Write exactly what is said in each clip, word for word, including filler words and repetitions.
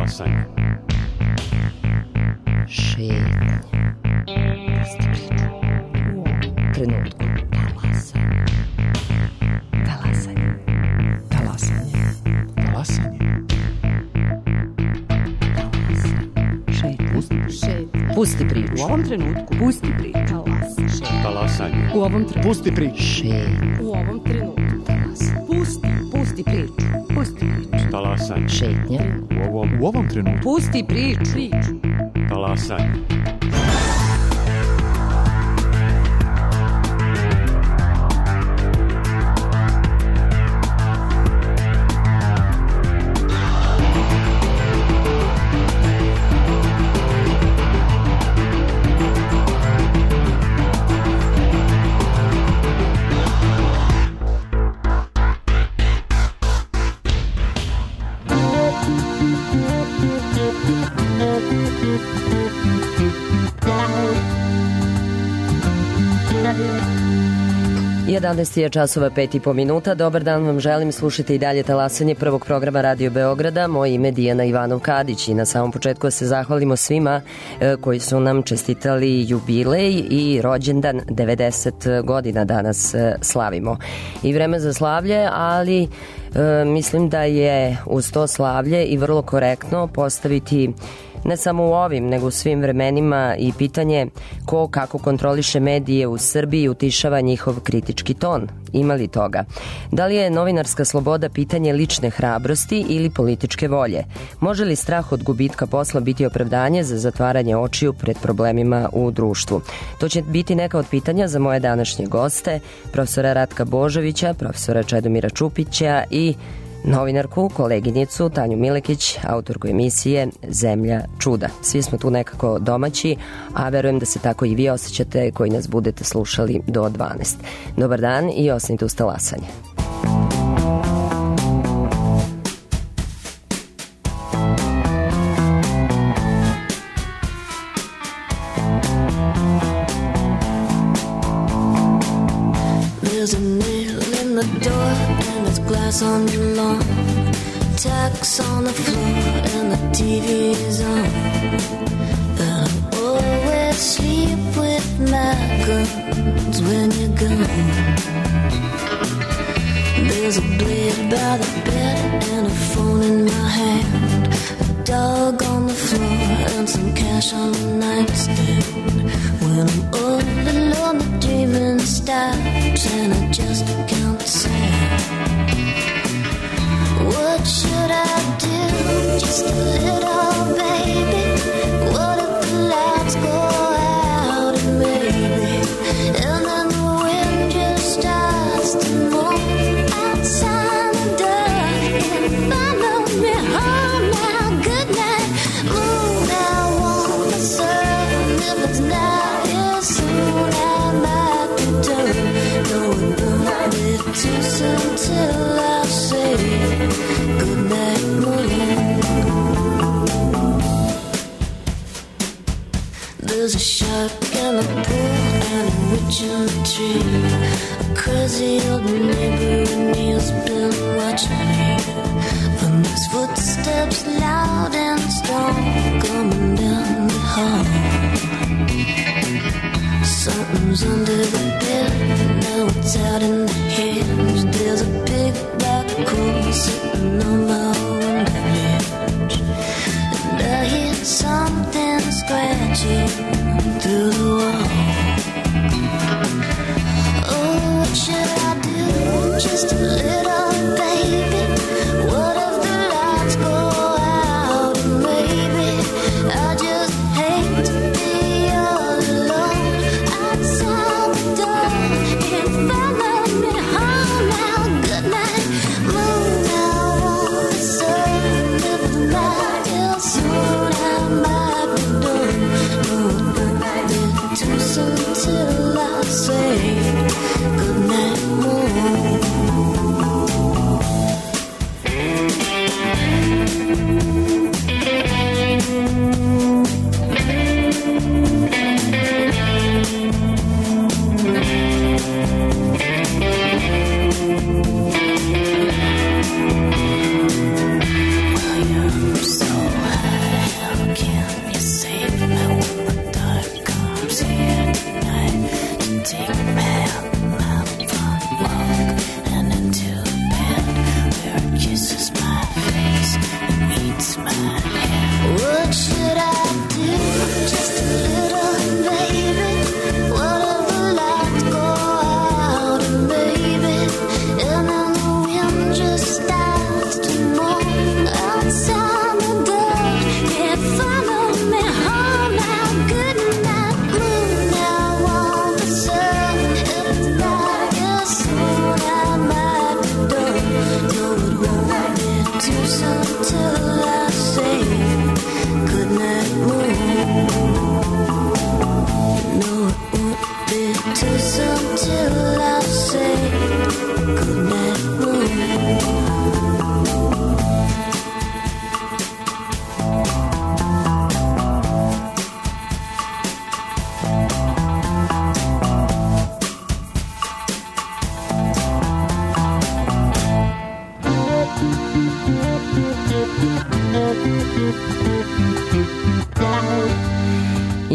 Talasanje. Šetnje. Pusti priču. U ovom trenutku. Talasanje. Talasanje. Talasanje. Talasanje. Pusti priču. U ovom trenutku. Pusti priču. Talas. Talasanje. U ovom trenutku. Pusti priču. Šetnje. U ovom trenutku. Talas. Pusti. Pusti priču. Pusti priču. Talasanje. Šetnje. U ovom, U ovom trenutku. Pusti priču. Priču. talasanje. jedanaest je časova pet i po minuta. Dobar dan vam želim, slušajte i dalje talasanje prvog programa Radio Beograda. Moje ime je Dijana Ivanov-Kadić i na samom početku da se zahvalimo svima e, koji su nam čestitali jubilej i rođendan. Devedeset godina danas e, slavimo. I vreme za slavlje, ali e, mislim da je uz to slavlje i vrlo korektno postaviti ne samo u ovim, nego u svim vremenima i pitanje ko kako kontroliše medije u Srbiji i utišava njihov kritički ton. Ima li toga? Da li je novinarska sloboda pitanje lične hrabrosti ili političke volje? Može li strah od gubitka posla biti opravdanje za zatvaranje očiju pred problemima u društvu? To će biti neka od pitanja za moje današnje goste, profesora Ratka Božovića, profesora Čedomira Čupića i novinarku, koleginicu Tanju Milekić, autorku emisije Zemlja čuda. Svi smo tu nekako domaći, a verujem da se tako i vi osjećate koji nas budete slušali do dvanaest. Dobar dan i ostanite uz talasanje. On the lawn, tacks on the floor, and the T V is on. And I always sleep with my guns when you're gone. There's a blade by the bed and a phone in my hand, a dog on the floor and some cash on the nightstand. When I'm all alone, the dreaming stops and I just count sand. What should I do? Just a little baby. What if the lights go out and maybe, and then the wind just starts to move outside the door and follow me home now. Good night, moon. I want the sun. If it's not here soon, I might return. No, it won't be too soon till I say good night, moon. There's a shark in the pool and a witch in the tree. A crazy old neighbor and he's been watching me. And his footsteps loud and strong coming down the hall. Something's under the bed, now it's out in the hedge. There's a big black hole sitting on my window ledge, and I hear something scratching through the wall. Oh, what should I do? Just a little baby. What if the lights go out and maybe I just hate to be all alone outside the door and follow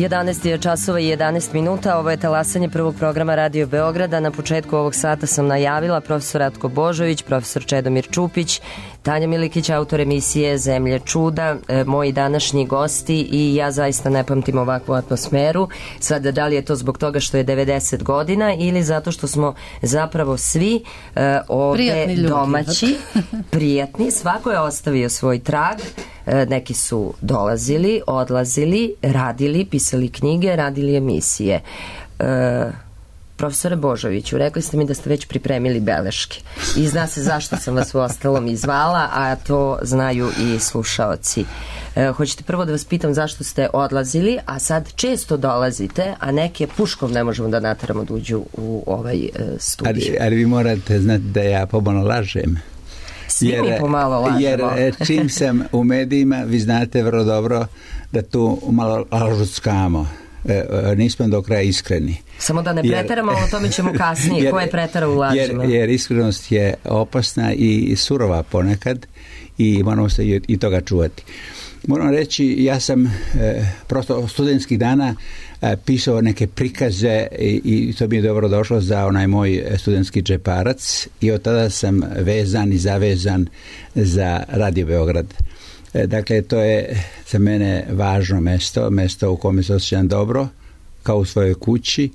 jedanaest je časova i jedanaest minuta, ovo je talasanje prvog programa Radio Beograda. Na početku ovog sata sam najavila profesor Ratko Božović, profesor Čedomir Čupić, Tanja Milikić, autor emisije Zemlje čuda, e, moji današnji gosti i ja zaista ne pamtim ovakvu atmosferu. Sada, da li je to zbog toga što je devedeset godina ili zato što smo zapravo svi e, ovde domaći, prijatni, svako je ostavio svoj trag. Neki su dolazili, odlazili, radili, pisali knjige, radili emisije. E, profesore Božoviću, rekli ste mi da ste već pripremili beleške i zna se zašto sam vas u ostalom izvala, a to znaju i slušaoci. E, hoćete prvo da vas pitam zašto ste odlazili, a sad često dolazite, a neke puškom ne možemo da nateramo da uđu u ovaj e, studij. Ali, ali vi morate znati da ja pomalo lažem. Svi jer, mi pomalo lažemo. Jer čim sam u medijima, vi znate vrlo dobro da tu malo lažuckamo. E, nismo do kraja iskreni. Samo da ne preteramo, o tome ćemo kasnije. Jer, ko je preterao u lažima? Jer, jer iskrenost je opasna i surova ponekad i moramo se i, i toga čuvati. Moram reći, ja sam e, prosto studentskih dana e, pisao neke prikaze i, i to mi je dobro došlo za onaj moj studentski džeparac i od tada sam vezan i zavezan za Radio Beograd. E, dakle, to je za mene važno mesto, mesto u kome se osjećam dobro, kao u svojoj kući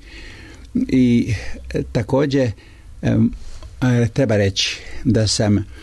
i e, također e, treba reći da sam e,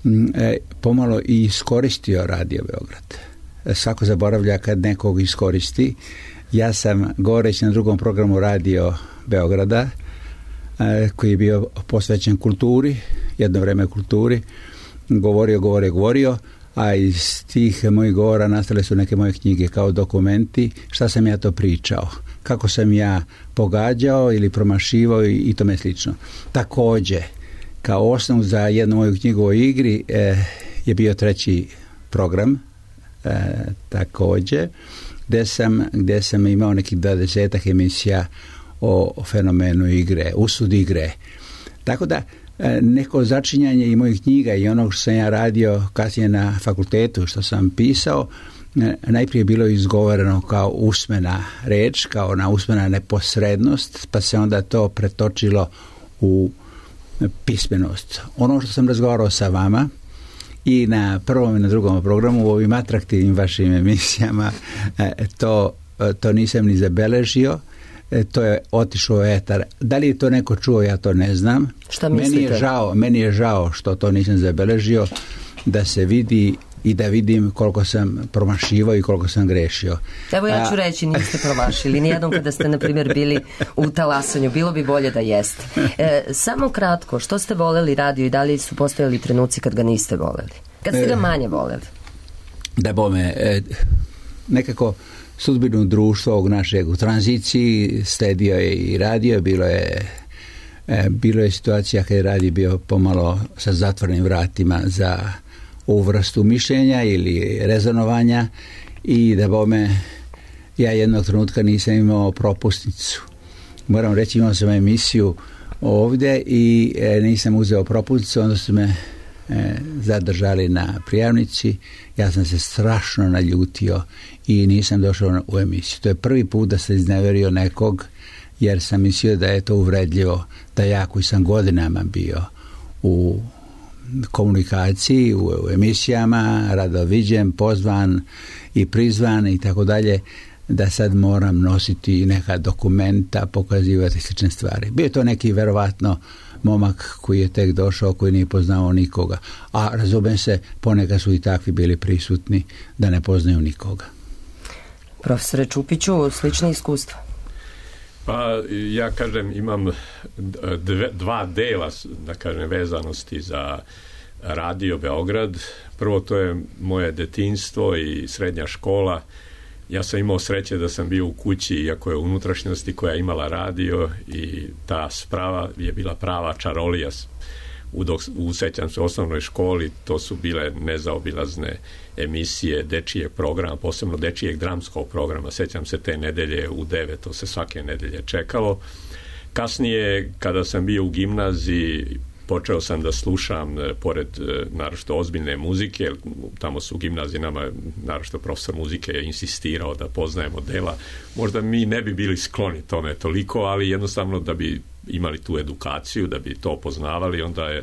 pomalo i iskoristio Radio Beograd. Svako zaboravlja kad nekog iskoristi. Ja sam govoreći na drugom programu Radio Beograda, koji je bio posvećen kulturi, jedno vreme kulturi, govorio, govorio, govorio, a iz tih mojih govora nastale su neke moje knjige kao dokumenti, šta sam ja to pričao, kako sam ja pogađao ili promašivao i, i tome slično. Također, kao osnovu za jednu moju knjigu o igri eh, je bio treći program, E, također gdje sam, gdje sam imao nekih dvadesetak emisija o, o fenomenu igre, usud igre. Tako da e, neko začinjanje i mojih knjiga i onog što sam ja radio kasnije na fakultetu, što sam pisao, e, najprije bilo izgovoreno kao usmena reč, kao na usmena neposrednost, pa se onda to pretočilo u pismenost. Ono što sam razgovarao sa vama i na prvom i na drugom programu u ovim atraktivnim vašim emisijama to, to nisam ni zabeležio, to je otišlo u etar. Da li je to neko čuo, ja to ne znam. Šta mislite? Meni je žao, meni je žao što to nisam zabeležio, da se vidi i da vidim koliko sam promašivao i koliko sam grešio. Evo ja ću reći, niste promašili nijednom kada ste, na primjer, bili u talasanju. Bilo bi bolje da jeste. E, samo kratko, što ste voleli radio i da li su postojali trenuci kad ga niste voleli? Kad ste ga manje voleli? Da bome, e, nekako sudbinu društva ovog našeg u tranziciji sledio je i radio, bilo je e, bilo je situacija kada je radio bio pomalo sa zatvorenim vratima za ovu vrstu mišljenja ili rezonovanja i da bome ja jednog trenutka nisam imao propusnicu. Moram reći, imao sam emisiju ovdje i e, nisam uzeo propusnicu, onda su me e, zadržali na prijavnici. Ja sam se strašno naljutio i nisam došao u emisiju. To je prvi put da sam izneverio nekog, jer sam mislio da je to uvredljivo, da ja koji sam godinama bio u komunikaciji, u, u emisijama, rado viđen, pozvan i prizvan i tako dalje, da sad moram nositi neka dokumenta, pokazivati slične stvari. Bio je to neki verovatno momak koji je tek došao, koji nije poznao nikoga. A razumem se, ponekad su i takvi bili prisutni da ne poznaju nikoga. Profesore Čupiću, slične iskustva? Pa ja kažem, imam dve, dva dela, da kažem, vezanosti za Radio Beograd. Prvo, to je moje detinjstvo i srednja škola. Ja sam imao sreće da sam bio u kući, iako je u unutrašnjosti, koja je imala radio i ta sprava je bila prava čarolija. U, dok, u sećam se osnovnoj školi, to su bile nezaobilazne emisije dečijeg programa, posebno dečijeg dramskog programa. Sećam se te nedelje u devet, to se svake nedelje čekalo. Kasnije, kada sam bio u gimnaziji, počeo sam da slušam, pored naročito ozbiljne muzike, tamo su u gimnazijama, naročito profesor muzike je insistirao da poznajemo dela. Možda mi ne bi bili skloni tome toliko, ali jednostavno da bi imali tu edukaciju, da bi to poznavali, onda je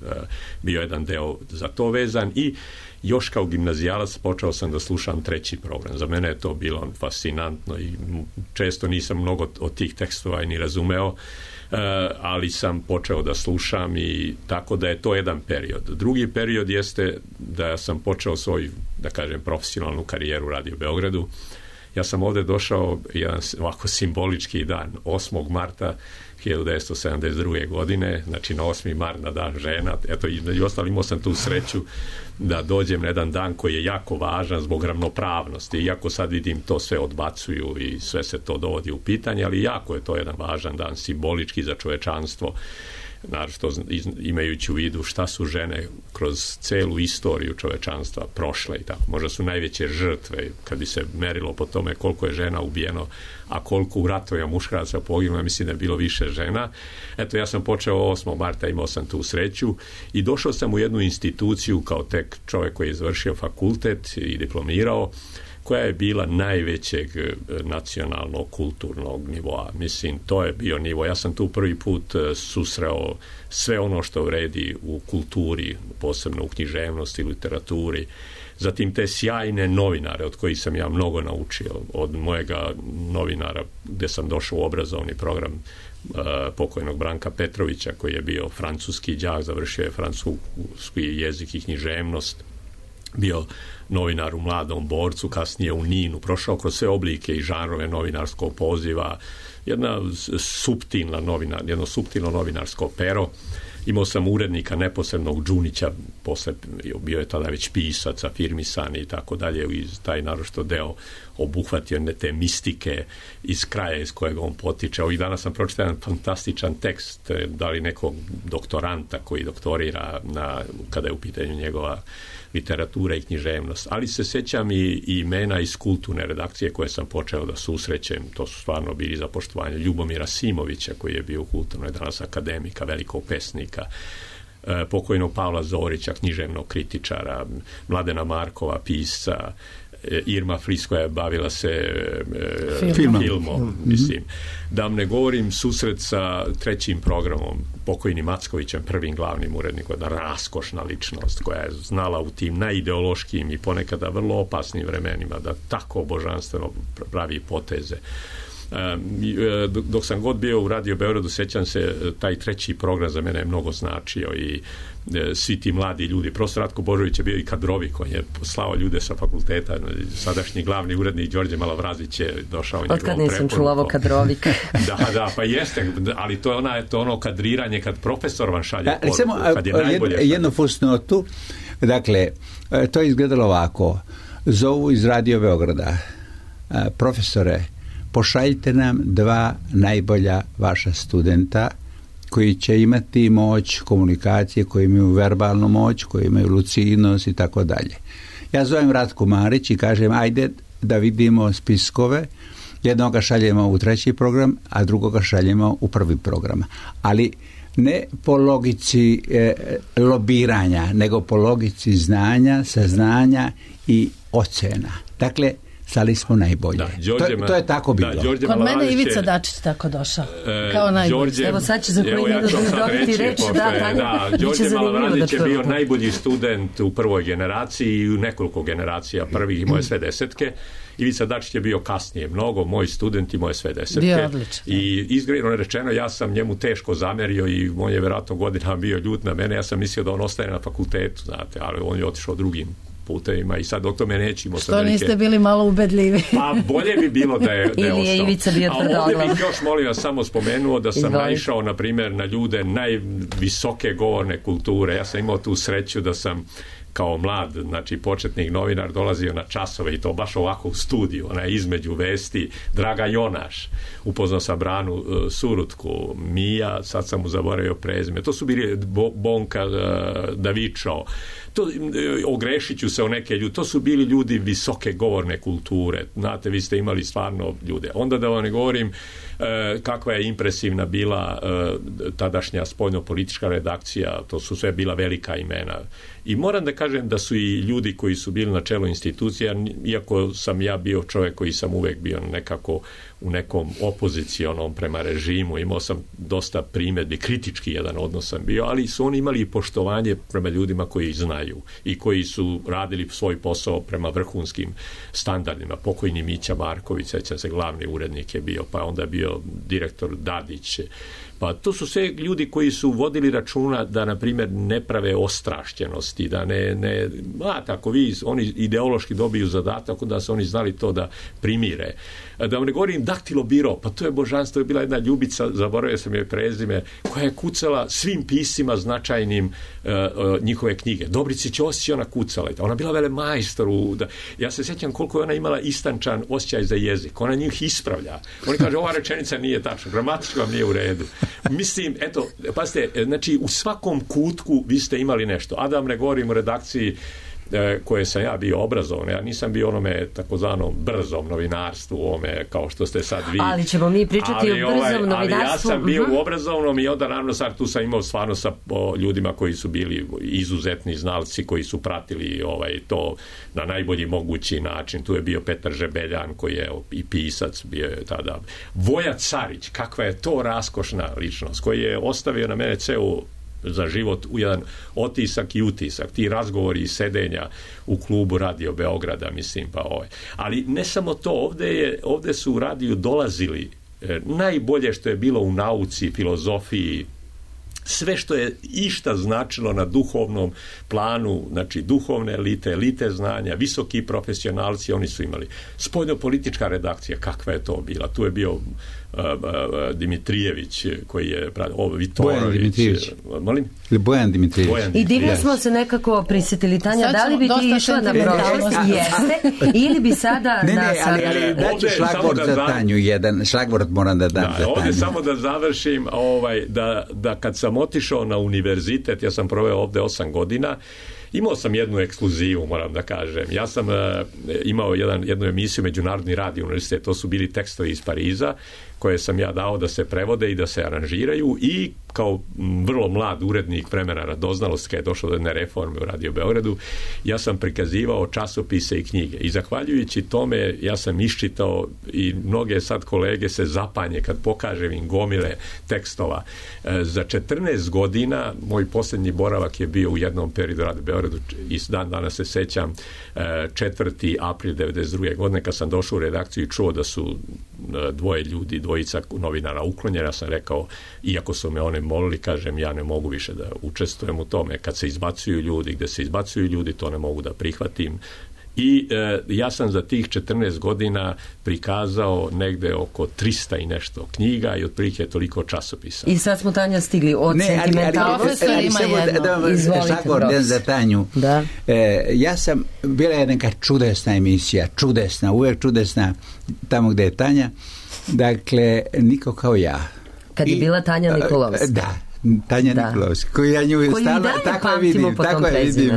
bio jedan deo za to vezan. I još kao gimnazijalac počeo sam da slušam treći program. Za mene je to bilo fascinantno i često nisam mnogo od tih tekstova ni razumeo, ali sam počeo da slušam i tako da je to jedan period. Drugi period jeste da sam počeo svoju, da kažem, profesionalnu karijeru u Radio Beogradu. Ja sam ovdje došao jedan ovako simbolički dan, osmog marta hiljadu devetsto sedamdeset druge. godine, znači na osmi mart, na dan žena. Eto, i ostalo imao sam tu sreću da dođem na jedan dan koji je jako važan zbog ravnopravnosti. Iako sad vidim to sve odbacuju i sve se to dovodi u pitanje, ali jako je to jedan važan dan, simbolički za čovečanstvo. Naravno, imajući u vidu šta su žene kroz celu istoriju čovečanstva prošle i tako. Možda su najveće žrtve kad bi se merilo po tome koliko je žena ubijeno, a koliko u ratovima muškaraca poginulo, mislim da je bilo više žena. Eto, ja sam počeo osmog marta, imao sam tu sreću i došao sam u jednu instituciju kao tek čovjek koji je izvršio fakultet i diplomirao, koja je bila najvećeg nacionalnog kulturnog nivoa. Mislim, to je bio nivo. Ja sam tu prvi put susreo sve ono što vredi u kulturi, posebno u književnosti, literaturi. Zatim te sjajne novinare od kojih sam ja mnogo naučio. Od mojega novinara gdje sam došao u obrazovni program uh, pokojnog Branka Petrovića, koji je bio francuski đak, završio je francuski jezik i književnost, bio novinar u Mladom borcu, kasnije u Ninu, prošao kroz sve oblike i žanrove novinarskog poziva, jedna suptilna novina, jedno suptilno novinarsko pero. Imao sam urednika neposrednog Đunića, posle bio je tada već pisac, afirmisan i tako dalje, i taj naročito deo obuhvatio ne te mistike iz kraja iz kojeg on potiče. Ovih dana sam pročitao jedan fantastičan tekst, da li nekog doktoranta koji doktorira na, kada je u pitanju njegova literatura i književnost. Ali se sjećam i, i imena iz kulturne redakcije koje sam počeo da susrećem. To su stvarno bili za poštovanje Ljubomira Simovića, koji je bio u kulturnoj, danas akademika, velikog pesnika, e, pokojnog Pavla Zorića, književnog kritičara, Mladena Markova, pisca, e, Irma Fris, koja je bavila se e, filmom, filmom mm-hmm. mislim. Da vam ne govorim susret sa trećim programom, pokojnim Mackovićem, prvim glavnim urednikom, jedna raskošna ličnost koja je znala u tim najideološkim i ponekada vrlo opasnim vremenima da tako božanstveno pravi poteze. Dok sam god bio u Radio Beogradu, sjećam se, taj treći program za mene je mnogo značio i svi ti mladi ljudi. Profesor Ratko Božović je bio i kadrovik, on je poslao ljude sa fakulteta, sadašnji glavni urednik Đorđe Malavrazić je došao njegovom preporukom. Otkad nisam čula ovo kadrovik. Da, da, pa jeste, ali to je, ona, to ono kadriranje kad profesor vam šalje poruku, samo, kad je najbolje šalje. Jednu fusnotu, dakle, to je izgledalo ovako. Zovu iz Radio Beograda, profesore, pošaljite nam dva najbolja vaša studenta koji će imati moć komunikacije, koji imaju verbalnu moć, koji imaju lucidnost i tako dalje. Ja zovem Ratku Marić i kažem, ajde da vidimo spiskove, jednoga šaljemo u treći program, a drugoga šaljemo u prvi program. Ali ne po logici e, lobiranja, nego po logici znanja, saznanja i ocena. Dakle, stali smo najbolje. Da, Đorđe, to, to je tako bilo. Da, kod mene Ivica Dačić tako došao. E, kao najbolji. Evo sad će za koji minut dobiti reč. Da, da, Đorđe Malavrazić je bio najbolji student u prvoj generaciji i u nekoliko generacija prvih, imao je sve desetke. Ivica Dačić je bio kasnije mnogo, moj student imao je sve desetke. I izgredno rečeno, ja sam njemu teško zamerio i on je vjerojatno godinama bio ljut na mene. Ja sam mislio da on ostaje na fakultetu, znate, ali on je otišao drugim putevima i sad dok tome nećemo... Što velike... niste bili malo ubedljivi? Pa bolje bi bilo da je, da je ili je Ivica bio tvrdoglav. A ovdje bih još, molim vas, samo spomenuo da sam Izvoli. naišao, na primjer, na ljude najvisoke govorne kulture. Ja sam imao tu sreću da sam kao mlad, znači početnik novinar, dolazio na časove i to baš ovako u studiju, ona je između vesti, Draga Jonaš, upoznao sam Branu uh, Surutku, Mija, sad sam mu zaboravio prezime, to su bili Bo, Bonka uh, Davičo, to, uh, ogrešit ću se o neke ljudi, to su bili ljudi visoke govorne kulture, znate, vi ste imali stvarno ljude. Onda da vam ne govorim uh, kakva je impresivna bila uh, tadašnja spoljno-politička redakcija, to su sve bila velika imena. I moram da kažem da su i ljudi koji su bili na čelu institucija, iako sam ja bio čovjek koji sam uvek bio nekako u nekom opozicionom prema režimu, imao sam dosta primjedbi, kritički jedan odnos sam bio, ali su oni imali i poštovanje prema ljudima koji znaju i koji su radili svoj posao prema vrhunskim standardima. Pokojni Mića Marković, sećam se, glavni urednik je bio, pa onda je bio direktor Dadić. Pa to su sve ljudi koji su vodili računa da, na primjer, ne prave ostrašćenosti, da ne, ne a, tako vi, oni ideološki dobiju zadatak, da su oni znali to da primire. Da vam ne govorim Daktilo biro, pa to je božanstvo, je bila jedna Ljubica, zaboravio sam joj prezime, koja je kucala svim pisima značajnim uh, uh, njihove knjige. Dobrici Ćosić ona kucala. Ona bila vele majstor. U, da, ja se sjećam koliko je ona imala istančan osjećaj za jezik. Ona njih ispravlja. Oni kaže, ova rečenica nije tačna, gramatički vam nije u redu. Mislim, eto, pazite, znači u svakom kutku vi ste imali nešto. A da vam ne govorim o redakciji koje sam ja bio obrazovan. Ja nisam bio onome takozvanom brzom novinarstvu, ome kao što ste sad vi. Ali ćemo mi pričati ali, o brzom ovaj, novinarstvu. Ali ja sam bio uh-huh. u obrazovnom i onda naravno sad tu sam imao stvarno sa o, ljudima koji su bili izuzetni znalci, koji su pratili ovaj, to na najbolji mogući način. Tu je bio Petar Žebeljan koji je i pisac, bio je tada. Voja Carić, kakva je to raskošna ličnost, koji je ostavio na mene ceo za život u jedan otisak i utisak, ti razgovori i sedenja u klubu Radio Beograda, mislim, pa ovaj. Ali ne samo to, ovde, je, ovde su u radiju dolazili eh, najbolje što je bilo u nauci, filozofiji, sve što je išta značilo na duhovnom planu, znači duhovne elite, elite znanja, visoki profesionalci, oni su imali. Spoljno-politička redakcija, kakva je to bila? Tu je bio Uh, uh, Dimitrijević koji je ovo Vitorović molim? Bojan Dimitrijević. Bojan Dimitrijević. I divno smo se nekako prisjetili, Tanja, da li bi ti išla na prošlost? Jeste. Ili bi sada ne, na ne, ali, ali daću šlagvort za da Tanju jedan, šlagvort moram da dam da, za Tanju. Ovdje samo da završim ovaj, da, da kad sam otišao na univerzitet, ja sam proveo ovdje osam godina, imao sam jednu ekskluzivu, moram da kažem. Ja sam uh, imao jedan, jednu emisiju Međunarodni radio univerzitet, to su bili tekstovi iz Pariza, koje sam ja dao da se prevode i da se aranžiraju i kao vrlo mlad urednik vremena Radoznalost, kad je došlo do jedne reforme u Radio Beogradu, ja sam prikazivao časopise i knjige. I zahvaljujući tome ja sam iščitao i mnoge sad kolege se zapanje kad pokažem im gomile tekstova. E, za četrnaest godina moj posljednji boravak je bio u jednom periodu Radio Beogradu i dan danas se sećam e, četvrti april devedeset druge godine kad sam došao u redakciju i čuo da su e, dvoje ljudi, dvojica novinara uklonjena, ja sam rekao, iako su me one molili, kažem, ja ne mogu više da učestvujem u tome. Kad se izbacuju ljudi, gde se izbacuju ljudi, to ne mogu da prihvatim. I e, ja sam za tih četrnaest godina prikazao negde oko trista i nešto knjiga i otprilike toliko časopisa. I sad smo, Tanja, stigli od sentimentalnosti. Da vam šlagvort za Tanju. Da. E, ja sam, bila je neka čudesna emisija, čudesna, uvijek čudesna, tamo gde je Tanja. Dakle, niko kao ja. Kad je I, bila Tanja Nikolovska. Da, Tanja da. Nikolovska. Koju ja nju stalno, tako je vidim. Tako je vidim.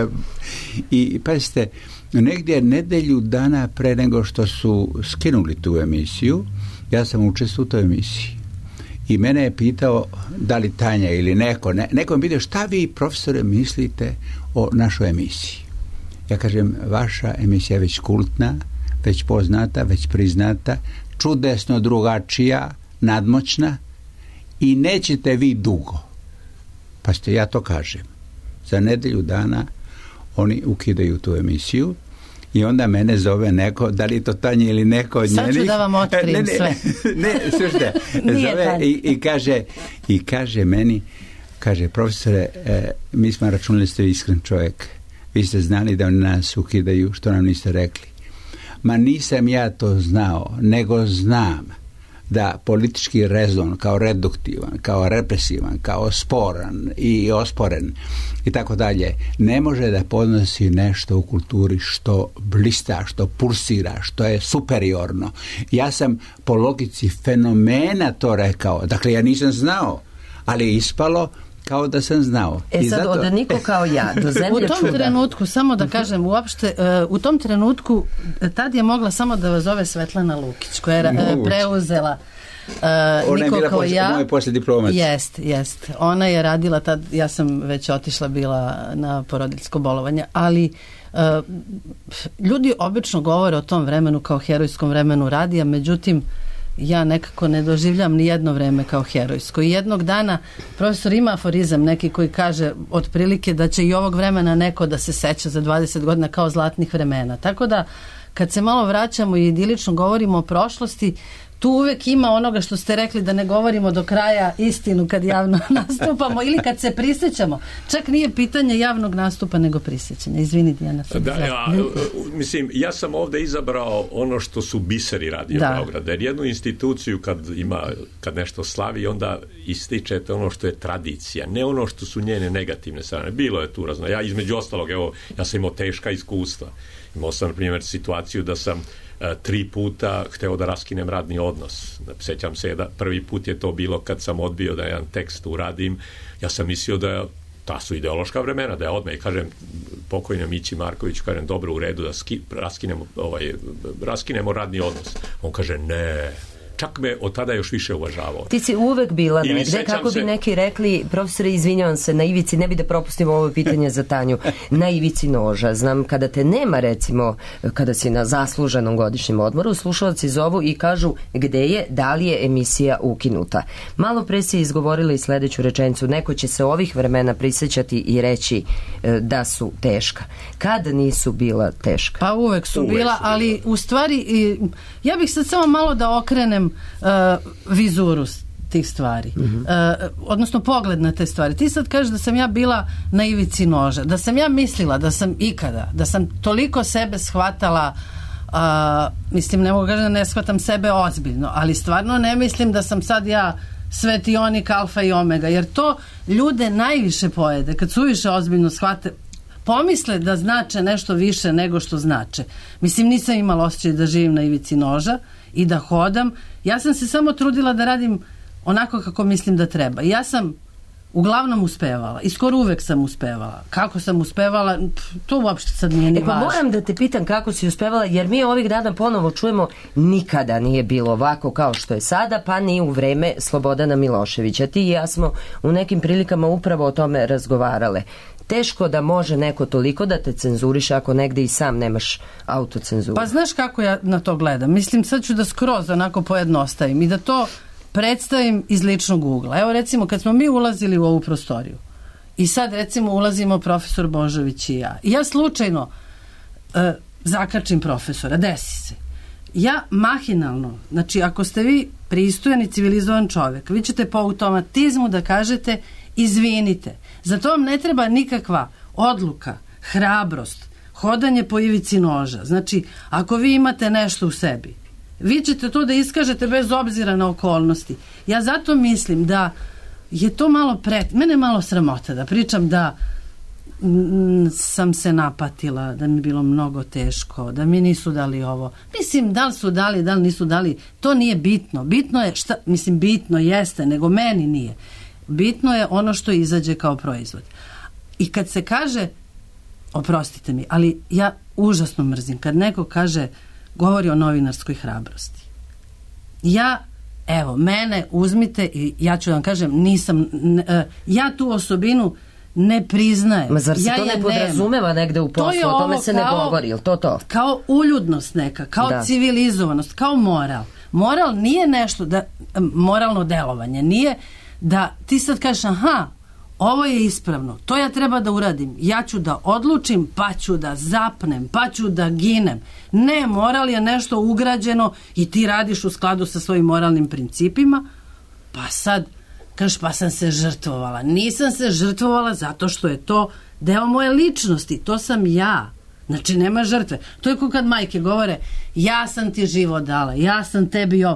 I pazite, negdje nedelju dana pre nego što su skinuli tu emisiju, ja sam učestvovao u toj emisiji. I mene je pitao da li Tanja ili neko, ne, neko mi pitao šta vi, profesore, mislite o našoj emisiji. Ja kažem, vaša emisija je već kultna, već poznata, već priznata, čudesno drugačija, nadmoćna i nećete vi dugo. Pa ste, ja to kažem. Za nedelju dana oni ukidaju tu emisiju i onda mene zove neko, da li to Tanja ili neko od njenih. Sad ću da vam otkrijem ne, ne, sve. Ne, slušajte, zove i, i, kaže, i kaže meni, kaže, profesore, e, mi smo računali ste iskren čovjek. Vi ste znali da oni nas ukidaju, što nam niste rekli. Ma nisam ja to znao, nego znam da politički rezon kao reduktivan, kao represivan, kao sporan i osporen i tako dalje ne može da podnosi nešto u kulturi što blista, što pulsira, što je superiorno. Ja sam po logici fenomena to rekao. Dakle, ja nisam znao, ali je ispalo kao da sam znao. E I sad zato... od niko kao ja, do zemlje u tom čuda. trenutku, samo da kažem uopšte, uh, u tom trenutku tad je mogla samo da vas zove Svetlana Lukić, koja je uh, preuzela uh, Ona niko je bila kao posle, ja. moj poslije diplomac. Jest, jest. Ona je radila tad, ja sam već otišla bila na porodiljsko bolovanje, ali uh, ljudi obično govore o tom vremenu kao herojskom vremenu radija, međutim ja nekako ne doživljam ni jedno vreme kao herojsko. I jednog dana profesor ima aforizam neki koji kaže otprilike da će i ovog vremena neko da se seća za dvadeset godina kao zlatnih vremena. Tako da kad se malo vraćamo i idilično govorimo o prošlosti, tu uvek ima onoga što ste rekli da ne govorimo do kraja istinu kad javno nastupamo ili kad se prisjećamo. Čak nije pitanje javnog nastupa nego prisjećanja. Izvini, Dijana. Da, ja, mislim, ja sam ovdje izabrao ono što su biseri Radio Da. Beograda. Jer jednu instituciju kad ima, kad nešto slavi, onda ističete ono što je tradicija, ne ono što su njene negativne strane. Bilo je tu razno. Ja između ostalog, evo, ja sam imao teška iskustva. Imao sam, na primjer, situaciju da sam tri puta hteo da raskinem radni odnos. Sjećam se da prvi put je to bilo kad sam odbio da jedan tekst uradim. Ja sam mislio da ta su ideološka vremena, da je odmah i kažem pokojno Mići Marković, kažem dobro u redu da ski, raskinemo, ovaj, raskinemo radni odnos. On kaže ne. Čak me od tada još više uvažavao. Ti si uvek bila Ili negde, kako se... bi neki rekli, profesore, izvinjavam se, na ivici, ne bi da propustimo ovo pitanje za Tanju, na ivici noža. Znam, kada te nema, recimo, kada si na zasluženom godišnjem odmoru, slušalci zovu i kažu gde je, da li je emisija ukinuta. Malo pre si izgovorila i sledeću rečenicu, neko će se ovih vremena prisjećati i reći e, da su teška. Kad nisu bila teška? Pa uvek su Uvek bila, su bila. ali u stvari i, ja bih sad samo malo da okrenem uh, vizuru tih stvari. Mm-hmm. Uh, odnosno pogled na te stvari. Ti sad kažeš da sam ja bila na ivici noža, da sam ja mislila da sam ikada, da sam toliko sebe shvatala, uh, mislim, ne mogu kažem da ne shvatam sebe ozbiljno, ali stvarno ne mislim da sam sad ja svetionik alfa i omega, jer to ljude najviše pojede, kad su više ozbiljno shvate, pomisle da znače nešto više nego što znače. Mislim, nisam imala osjećaj da živim na ivici noža i da hodam. Ja sam se samo trudila da radim onako kako mislim da treba. I ja sam uglavnom uspevala. I skoro uvek sam uspevala. Kako sam uspevala, to uopšte sad nije ni E pa važno. moram da te pitam kako si uspevala, jer mi ovih dana ponovo čujemo nikada nije bilo ovako kao što je sada, pa ni u vreme Slobodana Miloševića. Ti i ja smo u nekim prilikama upravo o tome razgovarale. Teško da može neko toliko da te cenzuriše ako negde i sam nemaš autocenzuru. Pa znaš kako ja na to gledam? Mislim, sad ću da skroz onako pojednostavim i da to predstavim iz ličnog ugla. Evo recimo kad smo mi ulazili u ovu prostoriju i sad recimo ulazimo profesor Božović i ja. I ja slučajno e, zakačim profesora, desi se. Ja mahinalno, znači ako ste vi pristojan i civilizovan čovjek, vi ćete po automatizmu da kažete izvinite. Za to vam ne treba nikakva odluka, hrabrost, hodanje po ivici noža. Znači, ako vi imate nešto u sebi, vi ćete to da iskažete bez obzira na okolnosti. Ja zato mislim da je to malo pret... Mene je malo sramota da pričam da m, sam se napatila, da mi je bilo mnogo teško, da mi nisu dali ovo. Mislim, da li su dali, da li nisu dali, to nije bitno. Bitno je, šta, mislim, bitno jeste, nego meni nije. Bitno je ono što izađe kao proizvod. I kad se kaže, oprostite mi, ali ja užasno mrzim kad neko kaže, govori o novinarskoj hrabrosti. Ja, evo, mene uzmite i ja ću vam kažem, nisam, ne, ja tu osobinu ne priznajem. Ma zar se ja to ne nemam. podrazumeva negde u poslu, To o tome se ne kao, govori, ili to to? Kao uljudnost neka, kao Da. civilizovanost, kao moral. Moral nije nešto, da, moralno delovanje, nije da ti sad kažeš, aha, ovo je ispravno, to ja treba da uradim, ja ću da odlučim, pa ću da zapnem, pa ću da ginem. Ne, moral je nešto ugrađeno i ti radiš u skladu sa svojim moralnim principima, pa sad kažeš, pa sam se žrtvovala. Nisam se žrtvovala zato što je to deo moje ličnosti, to sam ja. Znači, nema žrtve. To je kao kad majke govore, ja sam ti život dala, ja sam tebi ovo.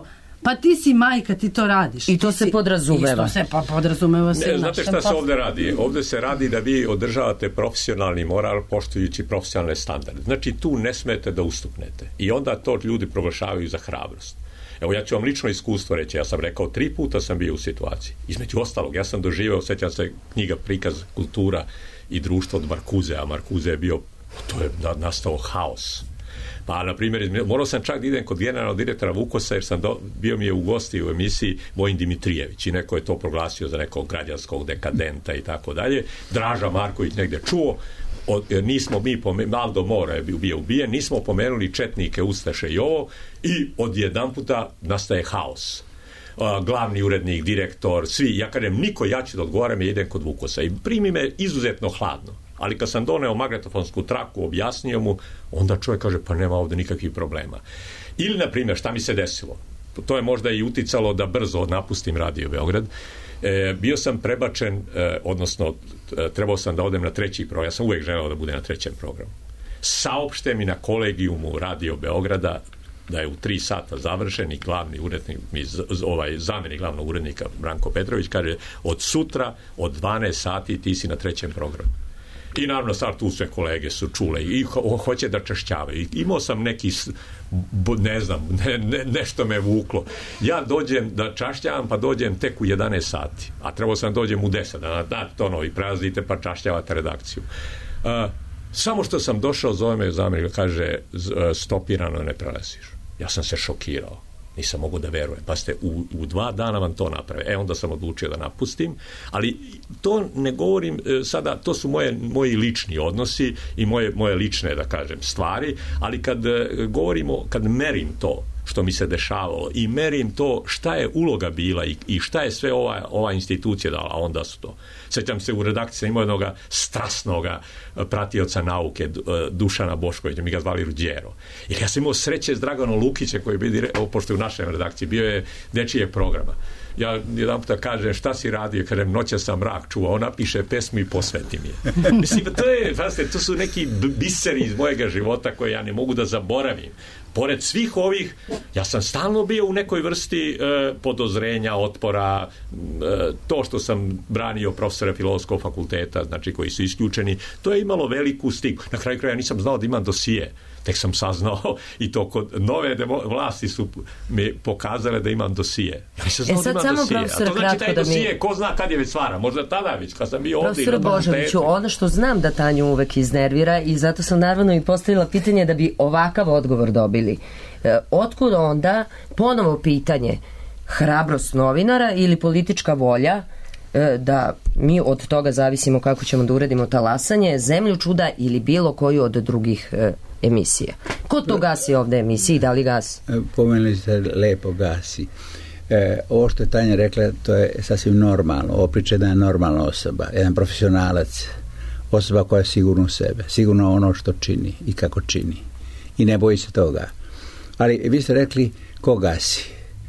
Pa ti si majka, ti to radiš. I to Ti se si- podrazumeva. Isto se pa podrazumeva se Ne, u znate našem šta se poslu. ovde radi? Ovde se radi da vi održavate profesionalni moral poštujući profesionalne standarde. Znači tu ne smete da ustupnete. I onda to ljudi proglašavaju za hrabrost. Evo ja ću vam lično iskustvo reći, ja sam rekao tri puta sam bio u situaciji. Između ostalog, ja sam doživeo, sećam se knjiga Prikaz kultura i društvo od Markuze, a Markuze je bio, to je na- nastao haos. Pa, na primjer, morao sam čak da idem kod generalnog direktora Vukosa, jer sam do, bio mi je u gosti u emisiji Vojin Dimitrijević i neko je to proglasio za nekog građanskog dekadenta i tako dalje. Draža Marković negde čuo, od, jer nismo mi pomenuli, Aldo Mora je bio ubijen, nismo pomenuli četnike, ustaše i ovo, i odjedan puta nastaje haos. A, glavni urednik, direktor, svi, ja kažem, niko, ja ću da odgovaram i idem kod Vukosa. I primi me izuzetno hladno. Ali kad sam doneo magnetofonsku traku, objasnio mu, onda čovjek kaže, pa nema ovde nikakvih problema. Ili, na primjer, šta mi se desilo? To je možda i uticalo da brzo napustim Radio Beograd. E, bio sam prebačen, e, odnosno e, trebao sam da odem na treći program. Ja sam uvek želeo da bude na trećem programu. Saopšte mi na kolegijumu Radio Beograda da je u tri sata završen i glavni urednik, mi, z- z- ovaj zamjenik glavnog urednika Branko Petrović kaže, od sutra od dvanaest sati ti si na trećem programu. I naravno sad tu sve kolege su čule i ho- hoće da češćavaju. I imao sam neki, s- b- ne znam, ne, ne, nešto me vuklo. Ja dođem da čašćavam, pa dođem tek u jedanaest sati. A trebao sam dođem u deset, da, da to novi prelazite pa čašćavate redakciju. Uh, samo što sam došao, zove me zamjenik, kaže, z- uh, stopirano, ne prelaziš. Ja sam se šokirao. Nisam mogu da verujem. Pa ste u, u dva dana vam to naprave. E, onda sam odlučio da napustim. Ali to ne govorim e, sada, to su moje, moji lični odnosi i moje, moje lične, da kažem, stvari. Ali kad e, govorimo, kad merim to što mi se dešavalo i merim to šta je uloga bila i, i šta je sve ova, ova institucija dala, a onda su to. Sjećam se, u redakciji sam imao jednoga strasnoga pratioca nauke, Dušana Boškovića, mi ga zvali Ruđero. Jer ja sam imao sreće s Draganom Lukićem, koji je bio, pošto je u našem redakciji, bio je dečije programa. Ja jedan puta kažem, šta si radio, kažem, noća sam mrak čuo, on napiše pesmu i posveti mi je. Mislim, to je, pazite, to su neki biseri iz mojega života koje ja ne mogu da zaboravim. Pored svih ovih, ja sam stalno bio u nekoj vrsti e, podozrenja, otpora, e, to što sam branio profesora filozofskog fakulteta, znači koji su isključeni, to je imalo veliku stigmu. Na kraju kraja nisam znao da imam dosije. Tek sam saznao i to kod nove demo, vlasti su mi pokazale da imam dosije. Ja nisam znao E sad da imam samo, dosije. A profesore, to znači taj kratko da mi- dosije, ko zna kad je već stvara. Možda tada već, kad sam bio ovdje. Profesor na fakultetu. Božoviću, ono što znam da Tanju uvek iznervira i zato sam naravno i postavila pitanje da bi ovakav odgovor dobili. E, otkud onda ponovo pitanje hrabrost novinara ili politička volja e, da mi od toga zavisimo kako ćemo da uredimo talasanje, Zemlju čuda ili bilo koju od drugih e, emisija. Ko to gasi ovde emisiji, da li gasi? Pomenuli ste lepo gasi. E, ovo što je Tanja rekla, to je sasvim normalno. Ovo priča da je normalna osoba, jedan profesionalac, osoba koja je sigurna u sebe, sigurno ono što čini i kako čini. I ne boji se toga. Ali vi ste rekli ko gasi?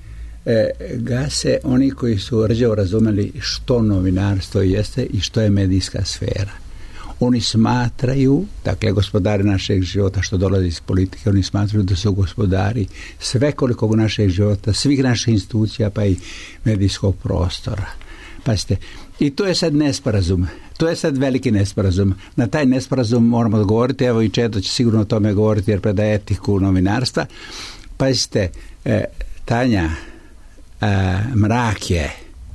E, gase oni koji su rđavo razumeli što novinarstvo jeste i što je medijska sfera. Oni smatraju, dakle gospodari našeg života što dolazi iz politike, oni smatraju da su gospodari svekolikog našeg života, svih naših institucija pa i medijskog prostora. Pazite, i to je sad nesporazum. To je sad veliki nesporazum. Na taj nesporazum moramo odgovoriti, evo i Čedo će sigurno o tome govoriti jer predaje etiku novinarstva. Pazite, e, Tanja, e, mrak je,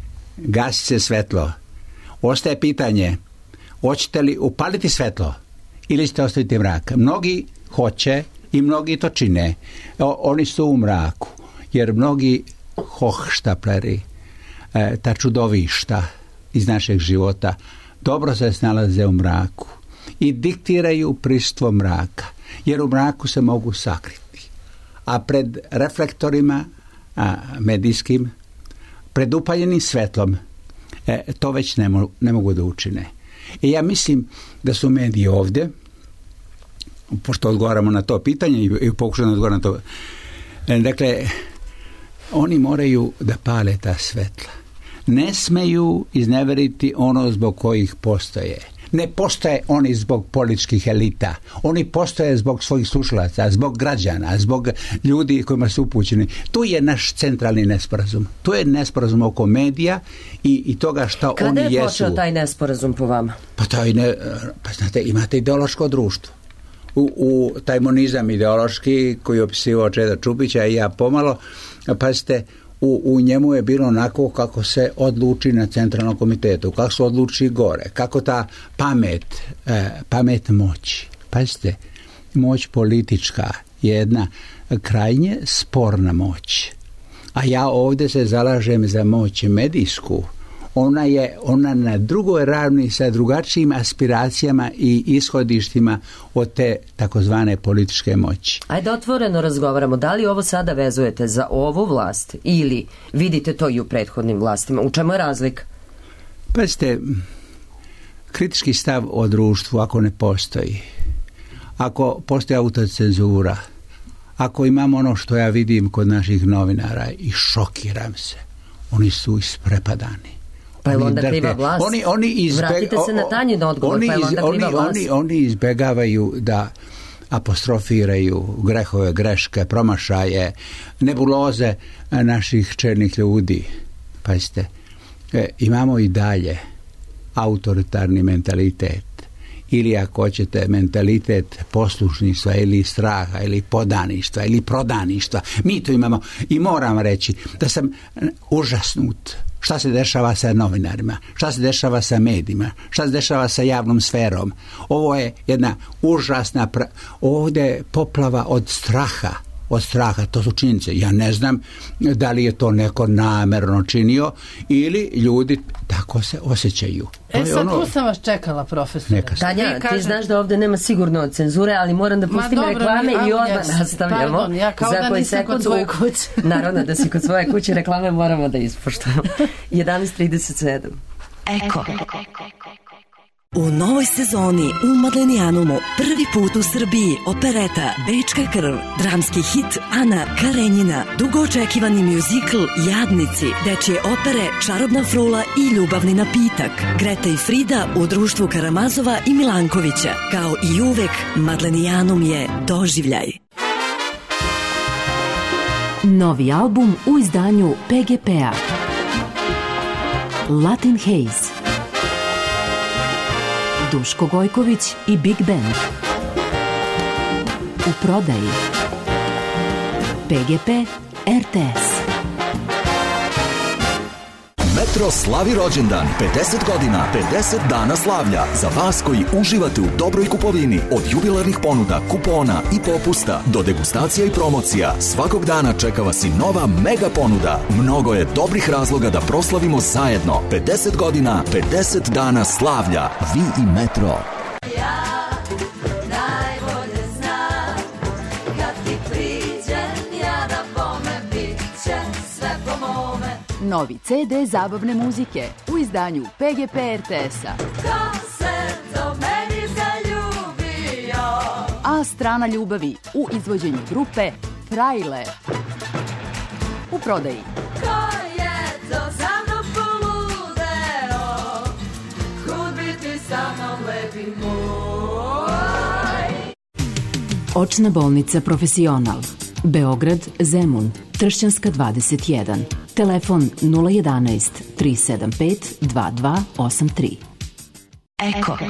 gasi se svetlo. Ostaje pitanje, hoćete li upaliti svetlo ili ćete ostaviti mrak? Mnogi hoće i mnogi to čine. O, oni su u mraku, jer mnogi hohštapleri, e, ta čudovišta iz našeg života, dobro se snalaze u mraku i diktiraju prisustvo mraka, jer u mraku se mogu sakriti. A pred reflektorima a, medijskim, pred upaljenim svetlom, e, to već ne, mo- ne mogu da učine. I ja mislim da su mediji ovdje, pošto odgovaramo na to pitanje i, i pokušamo da odgovaramo na to, e, dakle, oni moraju da pale ta svetla. Ne smeju izneveriti ono zbog kojih postoje. Ne postoje oni zbog političkih elita. Oni postoje zbog svojih slušalaca, zbog građana, zbog ljudi kojima su upućeni. Tu je naš centralni nesporazum. Tu je nesporazum oko medija i, i toga što Kada oni jesu. Kada je počeo taj nesporazum po vama? Pa, taj ne, pa znate, imate ideološko društvo. U, u taj monizam ideološki koji je opisivao Čeda Čupića i ja pomalo, pazite, U, u njemu je bilo onako kako se odluči na centralnom komitetu, kako se odluči gore, kako ta pamet, eh, pamet moći. Pazite, moć politička je jedna krajnje sporna moć. A ja ovdje se zalažem za moć medijsku. Ona je ona na drugoj ravni sa drugačijim aspiracijama i ishodištima od te takozvane političke moći. Ajde otvoreno razgovaramo. Da li ovo sada vezujete za ovu vlast ili vidite to i u prethodnim vlastima? U čemu je razlika? Pazite, kritički stav o društvu ako ne postoji, ako postoji autocenzura, ako imamo ono što ja vidim kod naših novinara i šokiram se, oni su isprepadani. Pa je onda kriva vlast? Oni, oni izbeg... Vratite se na Tanjin odgovor, oni, pa je onda kriva oni, vlast? Oni, oni izbegavaju da apostrofiraju grehove, greške, promašaje, nebuloze naših čelnih ljudi. Pazite, e, imamo i dalje autoritarni mentalitet ili ako hoćete mentalitet poslušništva ili straha ili podaništva ili prodaništva. Mi to imamo i moram reći da sam užasnut šta se dešava sa novinarima, šta se dešava sa medijima, šta se dešava sa javnom sferom. Ovo je jedna užasna pra... ovdje je poplava od straha, od straha, to su činjenice. Ja ne znam da li je to neko namerno činio ili ljudi tako se osjećaju. E sad ono... tu sam vas čekala, profesore. Tanja, kažem... ti znaš da ovdje nema sigurno cenzure, ali moram da pustim dobro, reklame i odmah yes. nastavljamo. Pardon, ja kao za da nisam kod svoje kuće. Naravno da si kod svoje kuće, reklame moramo da ispoštujemo. jedanaest trideset sedam. Eko. U novoj sezoni u Madlenijanumu prvi put u Srbiji opereta Bečka krv, dramski hit Ana Karenjina, dugo očekivani mjuzikl Jadnici, dečje opere Čarobna frula i Ljubavni napitak, Greta i Frida u društvu Karamazova i Milankovića. Kao i uvek, Madlenijanum je doživljaj. Novi album u izdanju P G P-a. Latin Haze. Duško Gojković i Big Band. U prodaji P G P R T S. Metro slavi rođendan, pedeset godina, pedeset dana slavlja. Za vas koji uživate u dobroj kupovini, od jubilarnih ponuda, kupona i popusta do degustacija i promocija, svakog dana čeka vas i nova mega ponuda. Mnogo je dobrih razloga da proslavimo zajedno. pedeset godina, pedeset dana slavlja. Vi i Metro. Ja najbolje znam kad ti priđem ja da bome bit će sve po mome. Novi C D zabavne muzike u izdanju P G P R T S-a. Ko se do meni zaljubio? A strana ljubavi u izvođenju grupe Frajle. U prodaji Ko je to za mnom poludeo? Kud bi ti sa mnom lepi moj? Očna bolnica Profesional. Beograd, Zemun, Tršćanska dvadeset jedan. Telefon nula jedanaest tri sedam pet dva dva osam tri. Eko.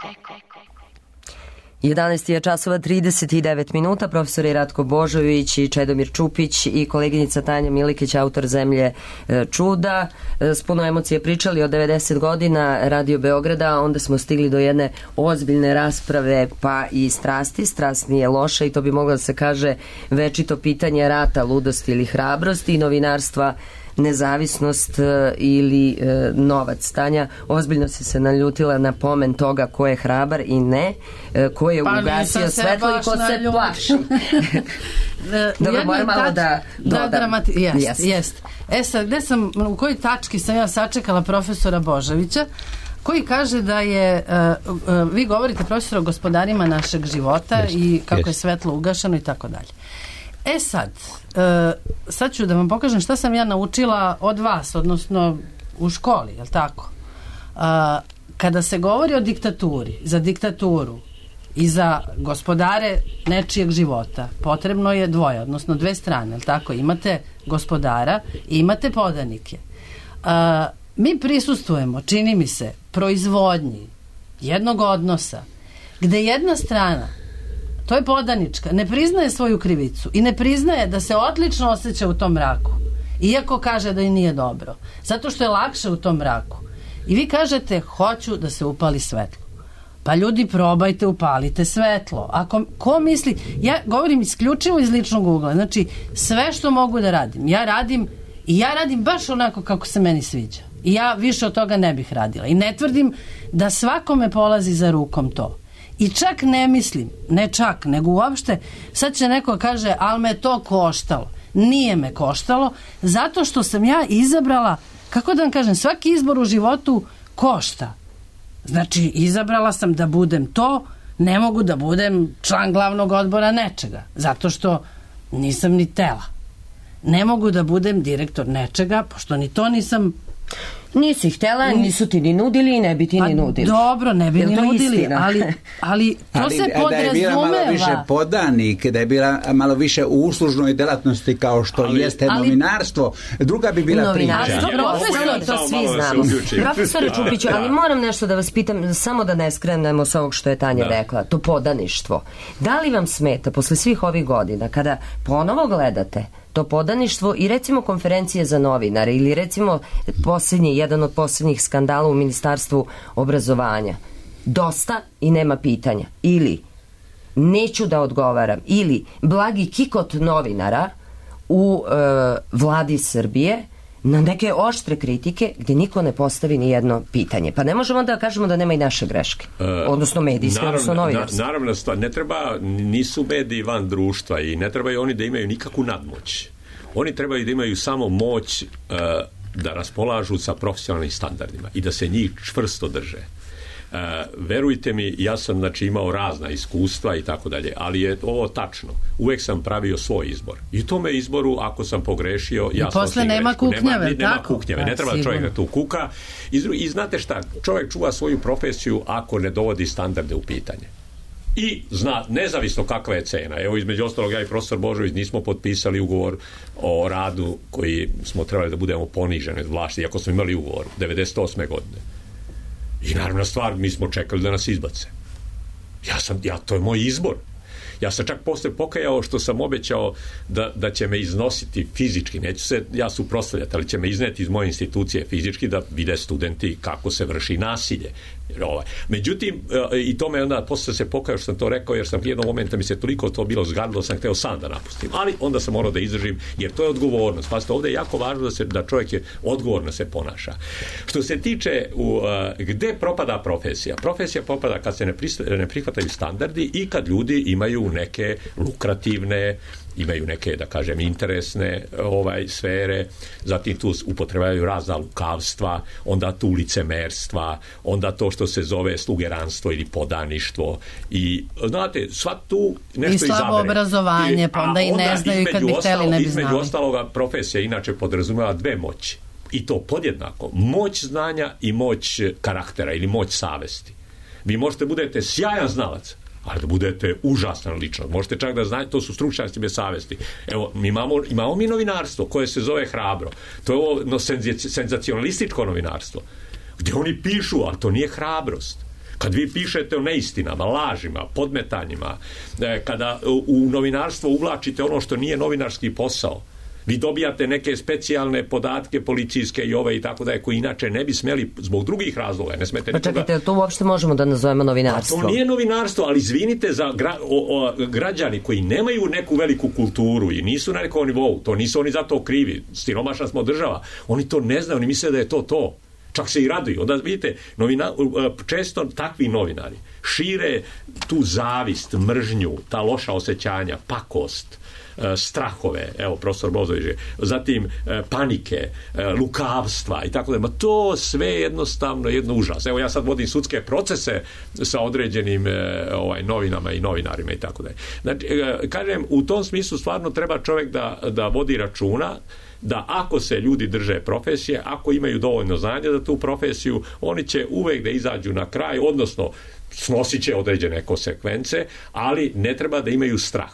jedanaest je časova trideset devet minuta. Profesori Ratko Božović i Čedomir Čupić i koleginica Tanja Milikić, autor Zemlje čuda, s puno emocije pričali o devedeset godina Radio Beograda. Onda smo stigli do jedne ozbiljne rasprave, pa i strasti. Strast nije loša i to bi moglo da se kaže večito pitanje rata, ludosti ili hrabrosti i novinarstva, nezavisnost e, ili e, novac. Tanja, ozbiljno si se naljutila na pomen toga ko je hrabar i ne, e, ko je pa ugasio svetlo i ko se naljut. plaši. Dobro, moram malo da dodam. Da, dramati... Jest, yes. jest. E sad, gde sam, u kojoj tački sam ja sačekala profesora Božovića, koji kaže da je, uh, uh, vi govorite, profesor, o gospodarima našeg života yes. i kako yes. je svetlo ugašeno i tako dalje. E sad, uh, sad ću da vam pokažem šta sam ja naučila od vas, odnosno u školi, je li tako? Uh, kada se govori o diktaturi, za diktaturu i za gospodare nečijeg života potrebno je dvoje, odnosno dve strane, jel tako? Imate gospodara i imate podanike. A, mi prisustvujemo, čini mi se, proizvodnji jednog odnosa gde jedna strana, to je podanička, ne priznaje svoju krivicu i ne priznaje da se odlično osjeća u tom mraku, iako kaže da i nije dobro, zato što je lakše u tom mraku. I vi kažete, hoću da se upali svetlo. Pa ljudi, probajte, upalite svetlo. Ako, ko misli, ja govorim isključivo iz ličnog ugla, znači sve što mogu da radim, ja radim i ja radim baš onako kako se meni sviđa. I ja više od toga ne bih radila. I ne tvrdim da svakome polazi za rukom to. I čak ne mislim, ne čak, nego uopšte, sad će neko kaže, ali me to koštalo. Nije me koštalo, zato što sam ja izabrala, kako da vam kažem, svaki izbor u životu košta. Znači, izabrala sam da budem to, ne mogu da budem član glavnog odbora nečega, zato što nisam ni tela. Ne mogu da budem direktor nečega, pošto ni to nisam... Nisi htjela, nisu ti ni nudili i ne bi ti pa, ni nudili. Dobro, ne bi ni nudili, ali, ali to ali, se podrazumeva. Da je bila malo više podanik, da je bila malo više u uslužnoj delatnosti kao što ali, jeste ali, novinarstvo, druga bi bila priča. Novinarstvo, profesor, to svi znamo. Profesore Čupiću, ali moram nešto da vas pitam, samo da ne skrenemo s ovog što je Tanja da. rekla, to podaništvo. Da li vam smeta posle svih ovih godina, kada ponovo gledate to podaništvo i recimo konferencije za novinare ili recimo posljednji, jedan od posljednjih skandala u Ministarstvu obrazovanja, dosta i nema pitanja, ili neću da odgovaram, ili blagi kikot novinara u e, vladi Srbije na neke oštre kritike gdje niko ne postavi ni jedno pitanje. Pa ne možemo da kažemo da nema i naše greške. Uh, odnosno medijske, naravno, odnosno novinarske. Na, naravno, ne treba, nisu mediji van društva i ne trebaju oni da imaju nikakvu nadmoć. Oni trebaju da imaju samo moć uh, da raspolažu sa profesionalnim standardima i da se njih čvrsto drže. Uh, verujte mi, ja sam znači imao razna iskustva i tako dalje, ali je ovo tačno. Uvek sam pravio svoj izbor. I u tome izboru, ako sam pogrešio, ja sam posle nema kuknjave, nema, nema tako? Kuknjave, ne treba sigurno. Čovjek da tu kuka. I, I znate šta, čovjek čuva svoju profesiju ako ne dovodi standarde u pitanje. I zna, nezavisno kakva je cena. Evo, između ostalog, ja i profesor Božović nismo potpisali ugovor o radu koji smo trebali da budemo poniženi od vlasti, iako smo imali ugovor devedeset osme godine. I naravno stvar, mi smo čekali da nas izbace. Ja sam, ja, to je moj izbor. Ja sam čak posle pokajao što sam obećao da, da će me iznositi fizički, neću se ja suprotstavljati, ali će me izneti iz moje institucije fizički da vide studenti kako se vrši nasilje. Ovaj. Međutim, i to me onda posle se pokajao što sam to rekao, jer sam jednog momenta mi se toliko to bilo zgadilo, sam hteo sam da napustim. Ali onda sam morao da izdržim, jer to je odgovornost. Pazite, ovdje je jako važno da, se, da čovjek je odgovorno se ponaša. Što se tiče u, gde propada profesija? Profesija propada kad se ne, prista, ne prihvataju standardi i kad ljudi imaju neke lukrativne, imaju neke, da kažem, interesne ovaj sfere, zatim tu upotrebljavaju razna lukavstva, onda tu licemerstva, onda to što se zove slugeranstvo ili podaništvo i, znate, sva tu nešto izabere. I slabo izabere. obrazovanje, pa onda i ne znaju i kad bi hteli ne bi znali. Između ostaloga profesija inače podrazumeva dve moći. I to podjednako. Moć znanja i moć karaktera ili moć savesti. Vi možete budete sjajan znalac, ali da budete užasna ličnost. Možete čak da znate, to su stručnjaci bez savesti. Evo, mi imamo, imamo mi novinarstvo koje se zove hrabro. To je ovo no, senzacionalističko novinarstvo. Gdje oni pišu, ali to nije hrabrost. Kad vi pišete o neistinama, lažima, podmetanjima, kada u novinarstvo uvlačite ono što nije novinarski posao, vi dobijate neke specijalne podatke policijske i ove i tako da je, koji inače ne bi smjeli zbog drugih razloga. Ne smete pa čekajte, nikoga... to uopšte možemo da nazovemo novinarstvo? Pa to nije novinarstvo, ali izvinite za gra... o, o, građani koji nemaju neku veliku kulturu i nisu na nekom nivou, to nisu oni zato krivi, siromašna smo država, oni to ne znaju, oni misle da je to to. Čak se i raduju. Onda vidite, novina, često takvi novinari šire tu zavist, mržnju, ta loša osjećanja, pakost, strahove, evo profesor Bozović, zatim panike, lukavstva i tako da. Ma to sve jednostavno jedno užas. Evo ja sad vodim sudske procese sa određenim ovaj, novinama i novinarima i tako da. Znači, kažem, u tom smislu stvarno treba čovjek da, da vodi računa da ako se ljudi drže profesije, ako imaju dovoljno znanja za tu profesiju, oni će uvek da izađu na kraj, odnosno snosit će određene konsekvence, ali ne treba da imaju strah.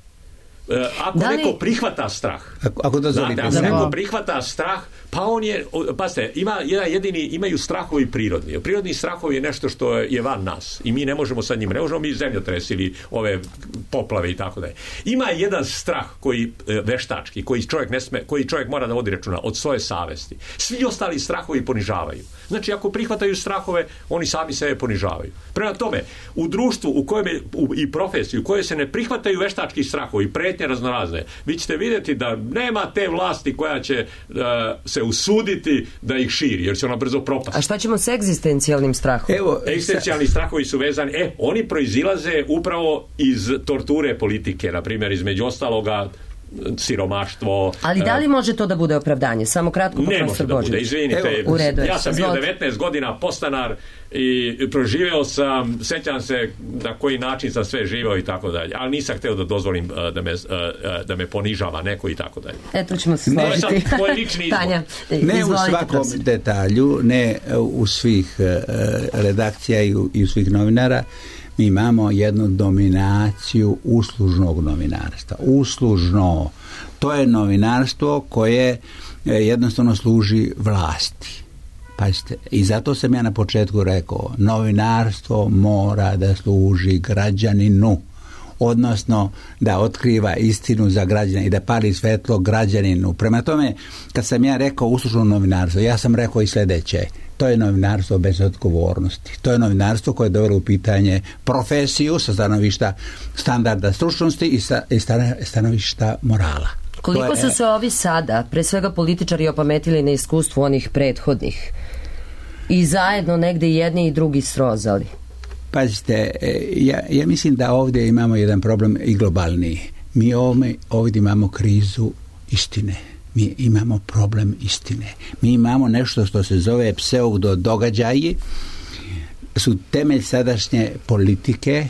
Ako li... neko prihvata strah, ako, ako dozvolite, da, da, ako neko prihvata strah, pa on je, pazite, ima jedan jedini, imaju strahovi prirodni. Prirodni strahovi je nešto što je van nas i mi ne možemo sa njim, ne možemo mi zemljotres ili ove poplave i tako dalje. Ima jedan strah koji veštački, koji čovjek ne sme, koji čovjek mora da vodi računa od svoje savesti. Svi ostali strahovi ponižavaju. Znači, ako prihvataju strahove, oni sami sebe ponižavaju. Prema tome, u društvu u kojem je, u, i profesiji u kojoj se ne prihvataju veštački strahovi, pretnje raznorazne, vi ćete vidjeti da nema te vlasti koja će uh, se usuditi da ih širi, jer će ona brzo propasti. A šta ćemo s egzistencijalnim strahom? Evo, egzistencijalni strahovi su vezani, e, oni proizilaze upravo iz torture politike, na primjer, između ostaloga siromaštvo. Ali da li može to da bude opravdanje? Samo kratko, ne može da bude, izvinite. Evo, u redu, ja sam bio devetnaest godina podstanar i proživeo sam, sećam se na koji način sam sve živeo i tako dalje, ali nisam hteo da dozvolim da me, da me ponižava neko i tako dalje. Eto ćemo se složiti. To je lični izbor. Tanja, ne u svakom prosim. detalju, ne u svih redakcija i u, i u svih novinara. Mi imamo jednu dominaciju uslužnog novinarstva. Uslužno. To je novinarstvo koje jednostavno služi vlasti. Pazite, i zato sam ja na početku rekao, novinarstvo mora da služi građaninu, odnosno da otkriva istinu za građane i da pali svetlo građaninu. Prema tome, kad sam ja rekao uslužno novinarstvo, ja sam rekao i sljedeće: to je novinarstvo bez odgovornosti. To je novinarstvo koje je dovelo u pitanje profesiju sa stanovišta standarda stručnosti i sa stanovišta morala. Koliko je, su se ovi sada, pre svega političari, opametili na iskustvu onih prethodnih i zajedno negde jedni i drugi srozali? Pazite, ja, ja mislim da ovdje imamo jedan problem i globalniji. Mi ovdje, ovdje imamo krizu istine. Mi imamo problem istine. Mi imamo nešto što se zove pseudo događaji, su temelj sadašnje politike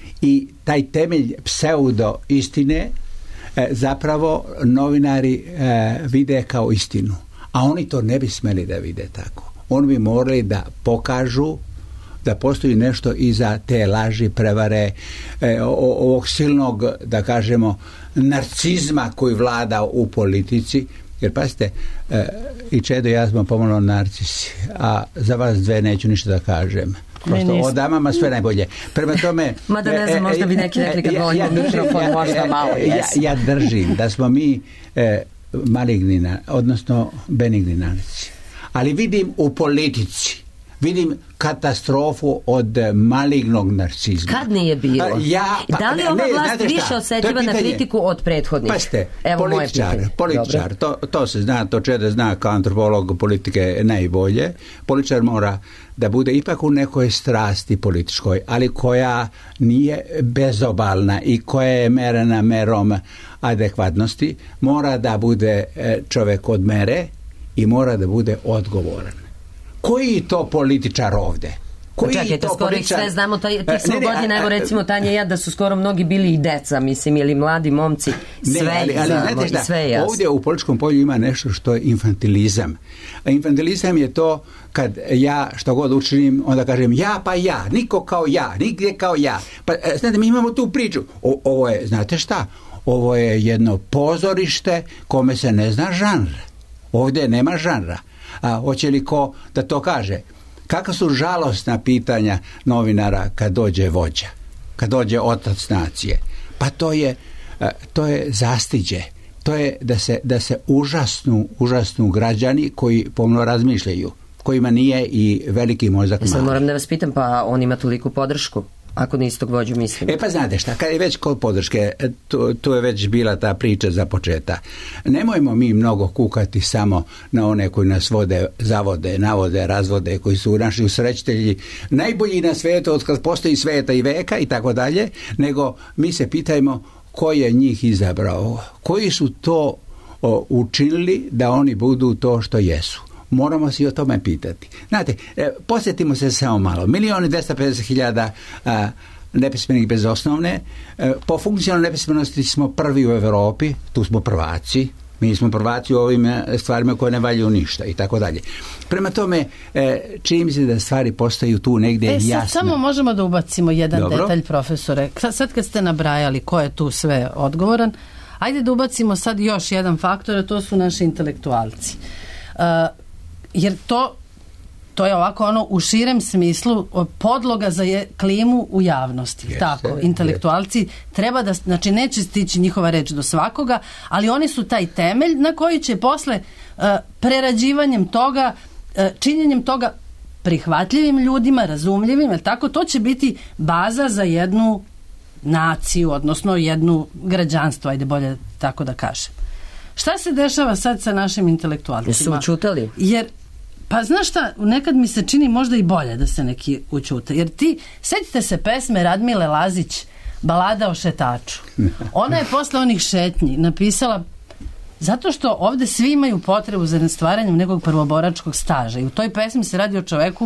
i taj temelj pseudo istine e, zapravo novinari e, vide kao istinu. A oni to ne bi smeli da vide tako. Oni bi morali da pokažu da postoji nešto iza te laži, prevare, e, ovog silnog, da kažemo, narcizma koji vlada u politici. Jer pazite, e, i Čedo i ja smo pomalo narcisi, a za vas dve neću ništa da kažem. Prosto o damama sve najbolje. Prema tome... Mada ne znam, možda bi neki rekli kad volim mikrofon, možda malo jesi. Ja, ja držim da smo mi e, maligni, odnosno benigni narcisi. Ali vidim u politici, vidim katastrofu od malignog narcizma. Kad nije bilo? Ja, pa, da li ova ne, vlast više osjetljiva na kritiku od prethodnih? Pa ste, Evo političar, političar to, to se zna, to Čede zna kao antropolog politike najbolje. Političar mora da bude ipak u nekoj strasti političkoj, ali koja nije bezobalna i koja je merena merom adekvatnosti. Mora da bude čovjek od mere i mora da bude odgovoran. Koji to političar ovde? Koji Čekajte, skoro političar... ih sve znamo, taj, tih smo godina, evo recimo Tanja i ja, da su skoro mnogi bili i deca, mislim, ili mladi momci, sve ne, ali, ali, znamo šta, i sve je jasno. Ovdje u političkom polju ima nešto što je infantilizam. A infantilizam je to kad ja što god učinim, onda kažem ja pa ja, niko kao ja, nigdje kao ja. Pa, znate, mi imamo tu priču. O, ovo je, znate šta, ovo je jedno pozorište kome se ne zna žanr. Ovdje nema žanra. A hoće li ko da to kaže? Kakva su žalosna pitanja novinara kad dođe vođa, kad dođe otac nacije? Pa to je, to je zastiđe. To je da se, da se užasnu, užasnu građani koji pomno razmišljaju, kojima nije i veliki mozak mali. Sad moram da vas pitam, pa on ima toliku podršku? Ako na istog vođu mislim. E pa znate šta, kad je već kod podrške, tu, tu je već bila ta priča za početa. Nemojmo mi mnogo kukati samo na one koji nas vode, zavode, navode, razvode, koji su naši usrećitelji najbolji na svijetu od kad postoji svijeta i veka i tako dalje, nego mi se pitajmo ko je njih izabrao, koji su to o, učinili da oni budu to što jesu. Moramo se i o tome pitati. Znate, e, posjetimo se samo malo. Milijon i dvesta pedeset hiljada nepismenih bez osnovne. E, po funkcionalnoj nepismenosti smo prvi u Europi, tu smo prvaci. Mi smo prvaci u ovim stvarima koje ne valjaju ništa i tako dalje. Prema tome, čini mi se da stvari postaju tu negdje e, jasne. Samo možemo da ubacimo jedan Dobro. detalj, profesore. Sad kad ste nabrajali ko je tu sve odgovoran, ajde da ubacimo sad još jedan faktor, a to su naši intelektualci. Uh, jer to to je ovako ono u širem smislu podloga za je, klimu u javnosti. Yes, tako, yes. Intelektualci treba da, znači neće stići njihova reč do svakoga, ali oni su taj temelj na koji će posle uh, prerađivanjem toga, uh, činjenjem toga prihvatljivim ljudima, razumljivim, jer tako, to će biti baza za jednu naciju, odnosno jednu građanstvo, ajde bolje tako da kažem. Šta se dešava sad sa našim intelektualcima? Su učutali? Jer pa znaš šta, nekad mi se čini možda i bolje da se neki učute. Jer ti, sjetite se pesme Radmile Lazić, Balada o šetaču. Ona je posle onih šetnji napisala, zato što ovde svi imaju potrebu za stvaranjem nekog prvoboračkog staža. I u toj pesmi se radi o čoveku,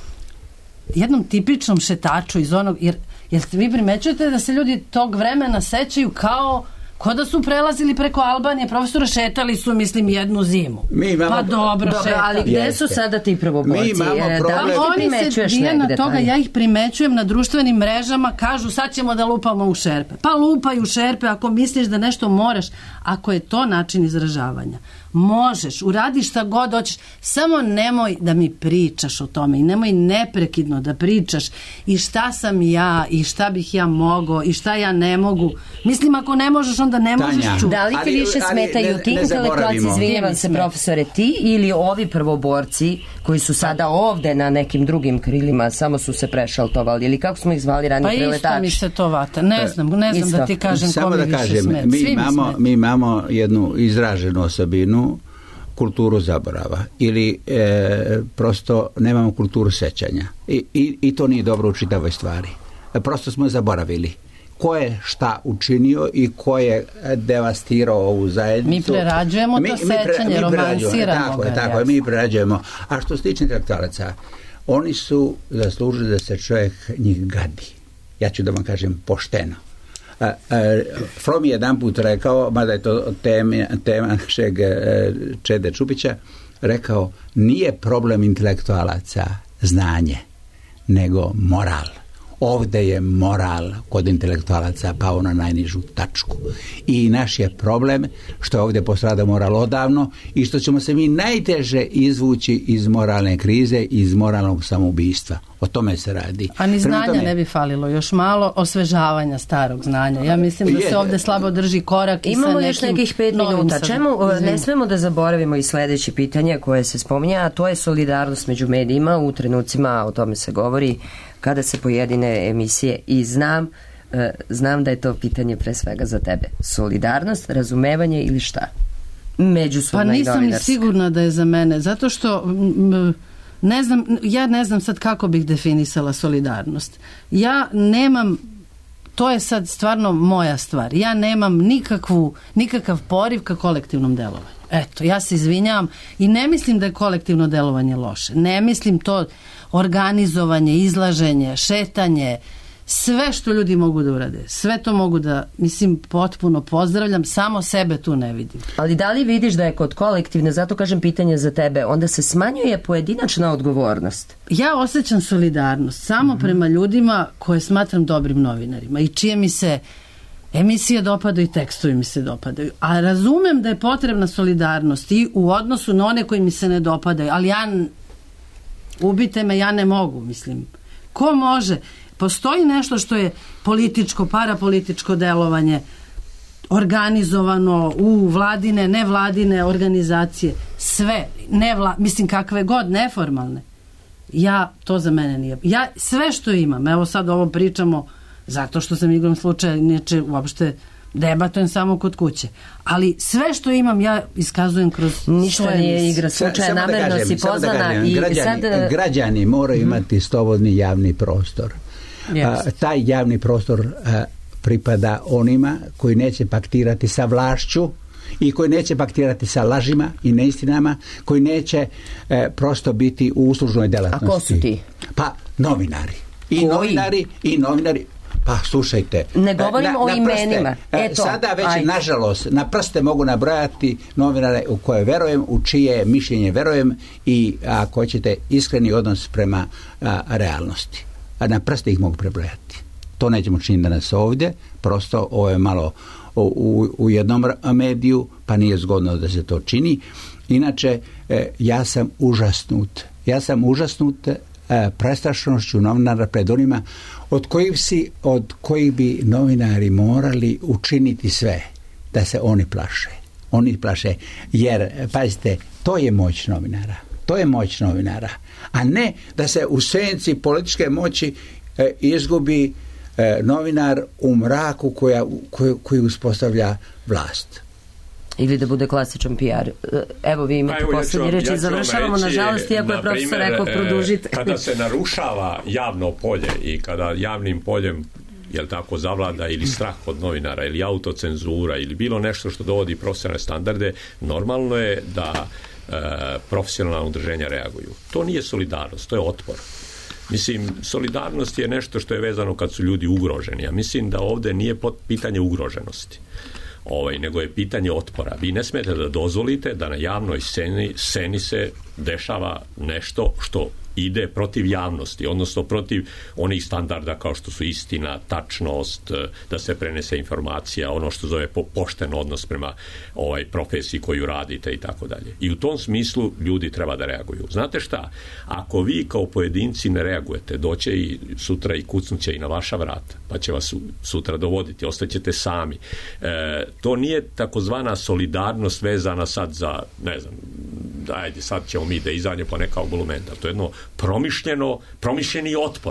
jednom tipičnom šetaču iz onog, jer, jer vi primećujete da se ljudi tog vremena sećaju kao ko da su prelazili preko Albanije, profesora, šetali su, mislim, jednu zimu. Mi imamo, pa dobro, dobro ali gdje Jeste. su sada ti prvoborci? Mi imamo problem. Da li ti primećuješ negde? Toga, ja ih primećujem na društvenim mrežama, kažu sad ćemo da lupamo u šerpe. Pa lupaj u šerpe ako misliš da nešto moraš, ako je to način izražavanja. Možeš, uradi šta god hoćeš, samo nemoj da mi pričaš o tome i nemoj neprekidno da pričaš i šta sam ja i šta bih ja mogao i šta ja ne mogu. Mislim, ako ne možeš, onda ne možeš čuti. Da li ti više smetaju ne, ti ne intelektualci, izvinjavam se profesore, ti ili ovi prvoborci koji su sada ovde na nekim drugim krilima, samo su se prešaltovali, ili kako smo ih zvali ranije, pa preletači? Pa isto mi se to vata, ne znam, ne znam isto. Da ti kažem samo ko mi da više kažem, smeta. mi imamo, mi imamo jednu izraženu osobinu, kulturu zaborava ili e, prosto nemamo kulturu sećanja I, i, i to nije dobro u čitavoj stvari. E, prosto smo zaboravili ko je šta učinio i ko je devastirao ovu zajednicu. Mi prerađujemo mi, to mi pre, sećanje, mi romansiramo tako ga. Je, tako je, mi prerađujemo. A što se tiče intelektualaca, oni su zaslužili da se čovjek njih gadi. Ja ću da vam kažem pošteno. Uh, uh, From je jedan put rekao, mada je to tema, tema našeg uh, Čede Čupića, rekao, nije problem intelektualaca znanje, nego moral. Ovdje je moral kod intelektualaca pao na najnižu tačku. I naš je problem što ovdje postrada moral odavno i što ćemo se mi najteže izvući iz moralne krize, iz moralnog samoubistva. O tome se radi. A ni znanja tome ne bi falilo, još malo osvežavanja starog znanja. Ja mislim da se ovdje slabo drži korak i imamo sa nekim još nekih pet minuta. Čemu ne smemo da zaboravimo i sljedeće pitanje koje se spominje, a to je solidarnost među medijima. U trenucima o tome se govori kada se pojedine emisije i znam znam da je to pitanje pre svega za tebe. Solidarnost, razumevanje ili šta? Međusobna pa i nisam ni sigurna da je za mene, zato što m, ne znam, ja ne znam sad kako bih definisala solidarnost. Ja nemam, to je sad stvarno moja stvar, ja nemam nikakvu, nikakav poriv ka kolektivnom delovanju. Eto, ja se izvinjavam i ne mislim da je kolektivno delovanje loše. Ne mislim to organizovanje, izlaženje, šetanje, sve što ljudi mogu da urade, sve to mogu da, mislim, potpuno pozdravljam, samo sebe tu ne vidim. Ali da li vidiš da je kod kolektivne, zato kažem pitanje za tebe, onda se smanjuje pojedinačna odgovornost? Ja osjećam solidarnost samo mm-hmm. prema ljudima koje smatram dobrim novinarima i čije mi se emisije dopadaju i tekstovi mi se dopadaju. A razumem da je potrebna solidarnost i u odnosu na one koji mi se ne dopadaju, ali ja, ubite me, ja ne mogu, mislim. Ko može? Postoji nešto što je političko, parapolitičko delovanje, organizovano u vladine, nevladine organizacije, sve, nevla, mislim kakve god, neformalne. Ja, to za mene nije. Ja sve što imam, evo sad ovo pričamo zato što sam igrom slučaja, neče uopšte debatujem samo kod kuće. Ali sve što imam ja iskazujem kroz ništa nije igra slučaja, namerno si pozvana i građani, sad građani moraju mm-hmm. imati slobodni javni prostor. Yes. A, taj javni prostor a, pripada onima koji neće paktirati sa vlašću i koji neće paktirati sa lažima i neistinama, koji neće e, prosto biti u uslužnoj delatnosti. A ko su ti? Pa novinari. I koji? novinari i novinari Pa slušajte. Ne govorim na, o na imenima. Prste, Eto, sada već, ajde. nažalost, na prste mogu nabrojati novinare u koje verujem, u čije mišljenje verujem i ako hoćete iskreni odnos prema a, realnosti. A na prste ih mogu prebrojati. To nećemo činiti danas ovdje, prosto ovo je malo u, u, u jednom mediju, pa nije zgodno da se to čini. Inače, e, ja sam užasnut. Ja sam užasnut e, prestrašnošću novinara pred onima od kojih, si, od kojih bi novinari morali učiniti sve da se oni plaše. Oni plaše, jer, pazite, to je moć novinara. To je moć novinara. A ne da se u senci političke moći e, izgubi e, novinar u mraku koja, koju, koju uspostavlja vlast. Ili da bude klasičan P R. Evo vi imate evo, posljednji ja reči ja i završavamo, reći, nažalost, iako je profesor rekao produžite. Kada se narušava javno polje i kada javnim poljem jel tako zavlada ili strah od novinara ili autocenzura ili bilo nešto što dovodi profesionalne standarde, normalno je da e, profesionalna udruženja reaguju. To nije solidarnost, to je otpor. Mislim, solidarnost je nešto što je vezano kad su ljudi ugroženi. Ja mislim da ovdje nije pitanje ugroženosti. Ovaj, nego je pitanje otpora. Vi ne smijete da dozvolite da na javnoj sceni, sceni se dešava nešto što ide protiv javnosti, odnosno protiv onih standarda kao što su istina, tačnost, da se prenese informacija, ono što zove po, pošten odnos prema ovaj profesiji koju radite i tako dalje. I u tom smislu ljudi treba da reaguju. Znate šta? Ako vi kao pojedinci ne reagujete, doće i sutra i kucnuće i na vaša vrata, pa će vas sutra dovoditi, ostaćete sami. E, to nije takozvana solidarnost vezana sad za, ne znam, ajde, sad ćemo mi da izađemo po neka argumenta. To je jedno promišljeno, promišljeni otpor.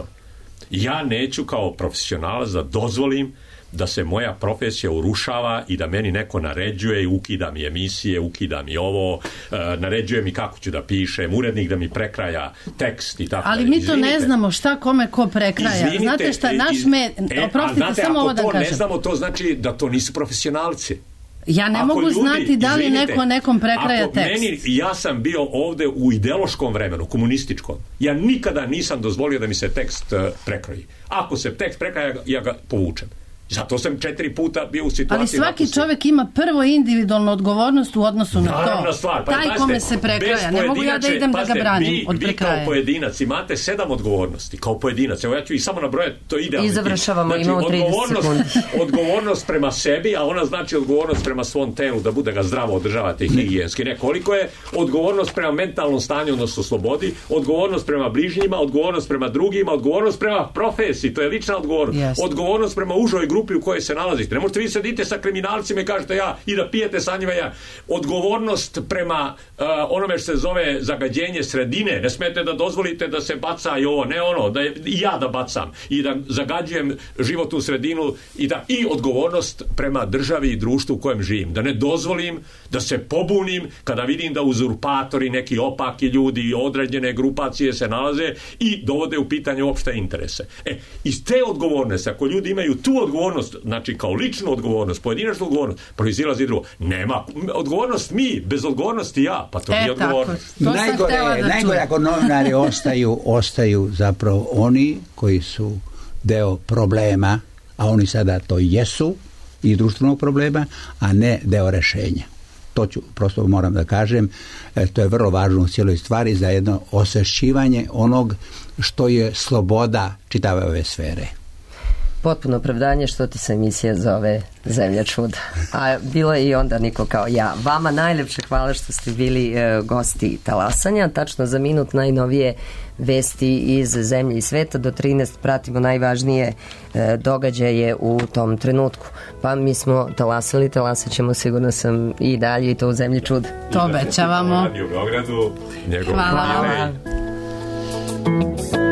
Ja neću kao profesionalac da dozvolim da se moja profesija urušava i da meni neko naređuje i ukida mi emisije, ukida mi ovo, e, naređuje mi kako ću da pišem, urednik da mi prekraja tekst i tako. Ali mi to izvinite, ne znamo šta kome ko prekraja. Izvinite, znate šta, naš med... E, oprostite, znate, samo ovo da kažem. Ako to ne znamo, to znači da to nisu profesionalci. Ja ne ako mogu ljudi, znati da li izvinite, neko nekom prekraja ako tekst. Meni, ja sam bio ovde u ideološkom vremenu, komunističkom. Ja nikada nisam dozvolio da mi se tekst uh, prekroji. Ako se tekst prekraja, ja ga povučem. Zato sam četiri puta bio u situaciji... Ali svaki čovjek ima prvo individualnu odgovornost u odnosu na Naravno to. Stvar. Pa, taj pazite, kome se prekraja. Ne mogu ja da idem pazite, da ga branim vi, od prekraja. Vi kao pojedinac imate sedam odgovornosti. Kao pojedinac. Evo ja ću i samo nabrojati, to idealno. I završavamo, znači, imamo trideset sekundi. Odgovornost prema sebi, a ona znači odgovornost prema svom telu, da bude ga zdravo održavate i higijenski. Nekoliko je odgovornost prema mentalnom stanju, odnosno slobodi, odgovornost prema bližnjima, odgovornost prema drugima, odgovornost prema profesiji, to je lična odgovornost. Yes. Odgovornost prema užoj grupi u kojoj se nalazi. Ne možete vi sedite sa kriminalcima i kažete ja i da pijete sa njima ja. Odgovornost prema uh, onome što se zove zagađenje sredine. Ne smete da dozvolite da se baca i ovo, ne ono, da je, i ja da bacam i da zagađujem životnu sredinu i da i odgovornost prema državi i društvu u kojem živim. Da ne dozvolim da se pobunim kada vidim da uzurpatori, neki opaki ljudi i određene grupacije se nalaze i dovode u pitanje opšte interese. E, iz te odgovornosti, ako ljudi imaju tu odgovornost, znači kao ličnu odgovornost, pojedinačnu odgovornost, proizilazi drugo. Nema. Odgovornost mi, bez odgovornosti ja, pa to e, nije odgovornost. Najgore, da najgore ako novinari ostaju, ostaju zapravo oni koji su deo problema, a oni sada to jesu, i društvenog problema, a ne deo rešenja. To ću, prosto moram da kažem, e, to je vrlo važno u cijeloj stvari za jedno osvešćivanje onog što je sloboda čitave ove sfere. Potpuno opravdanje što ti se emisija zove Zemlja čuda. A bilo je i onda niko kao ja. Vama najlepše hvala što ste bili e, gosti Talasanja. Tačno za minut najnovije vesti iz zemlje i sveta. Do trinaest pratimo najvažnije e, događaje u tom trenutku. Pa mi smo talasali, talasat ćemo sigurno sam i dalje i to u Zemlji čuda. To obećavamo. U Beogradu, njegov hvala. Hvala.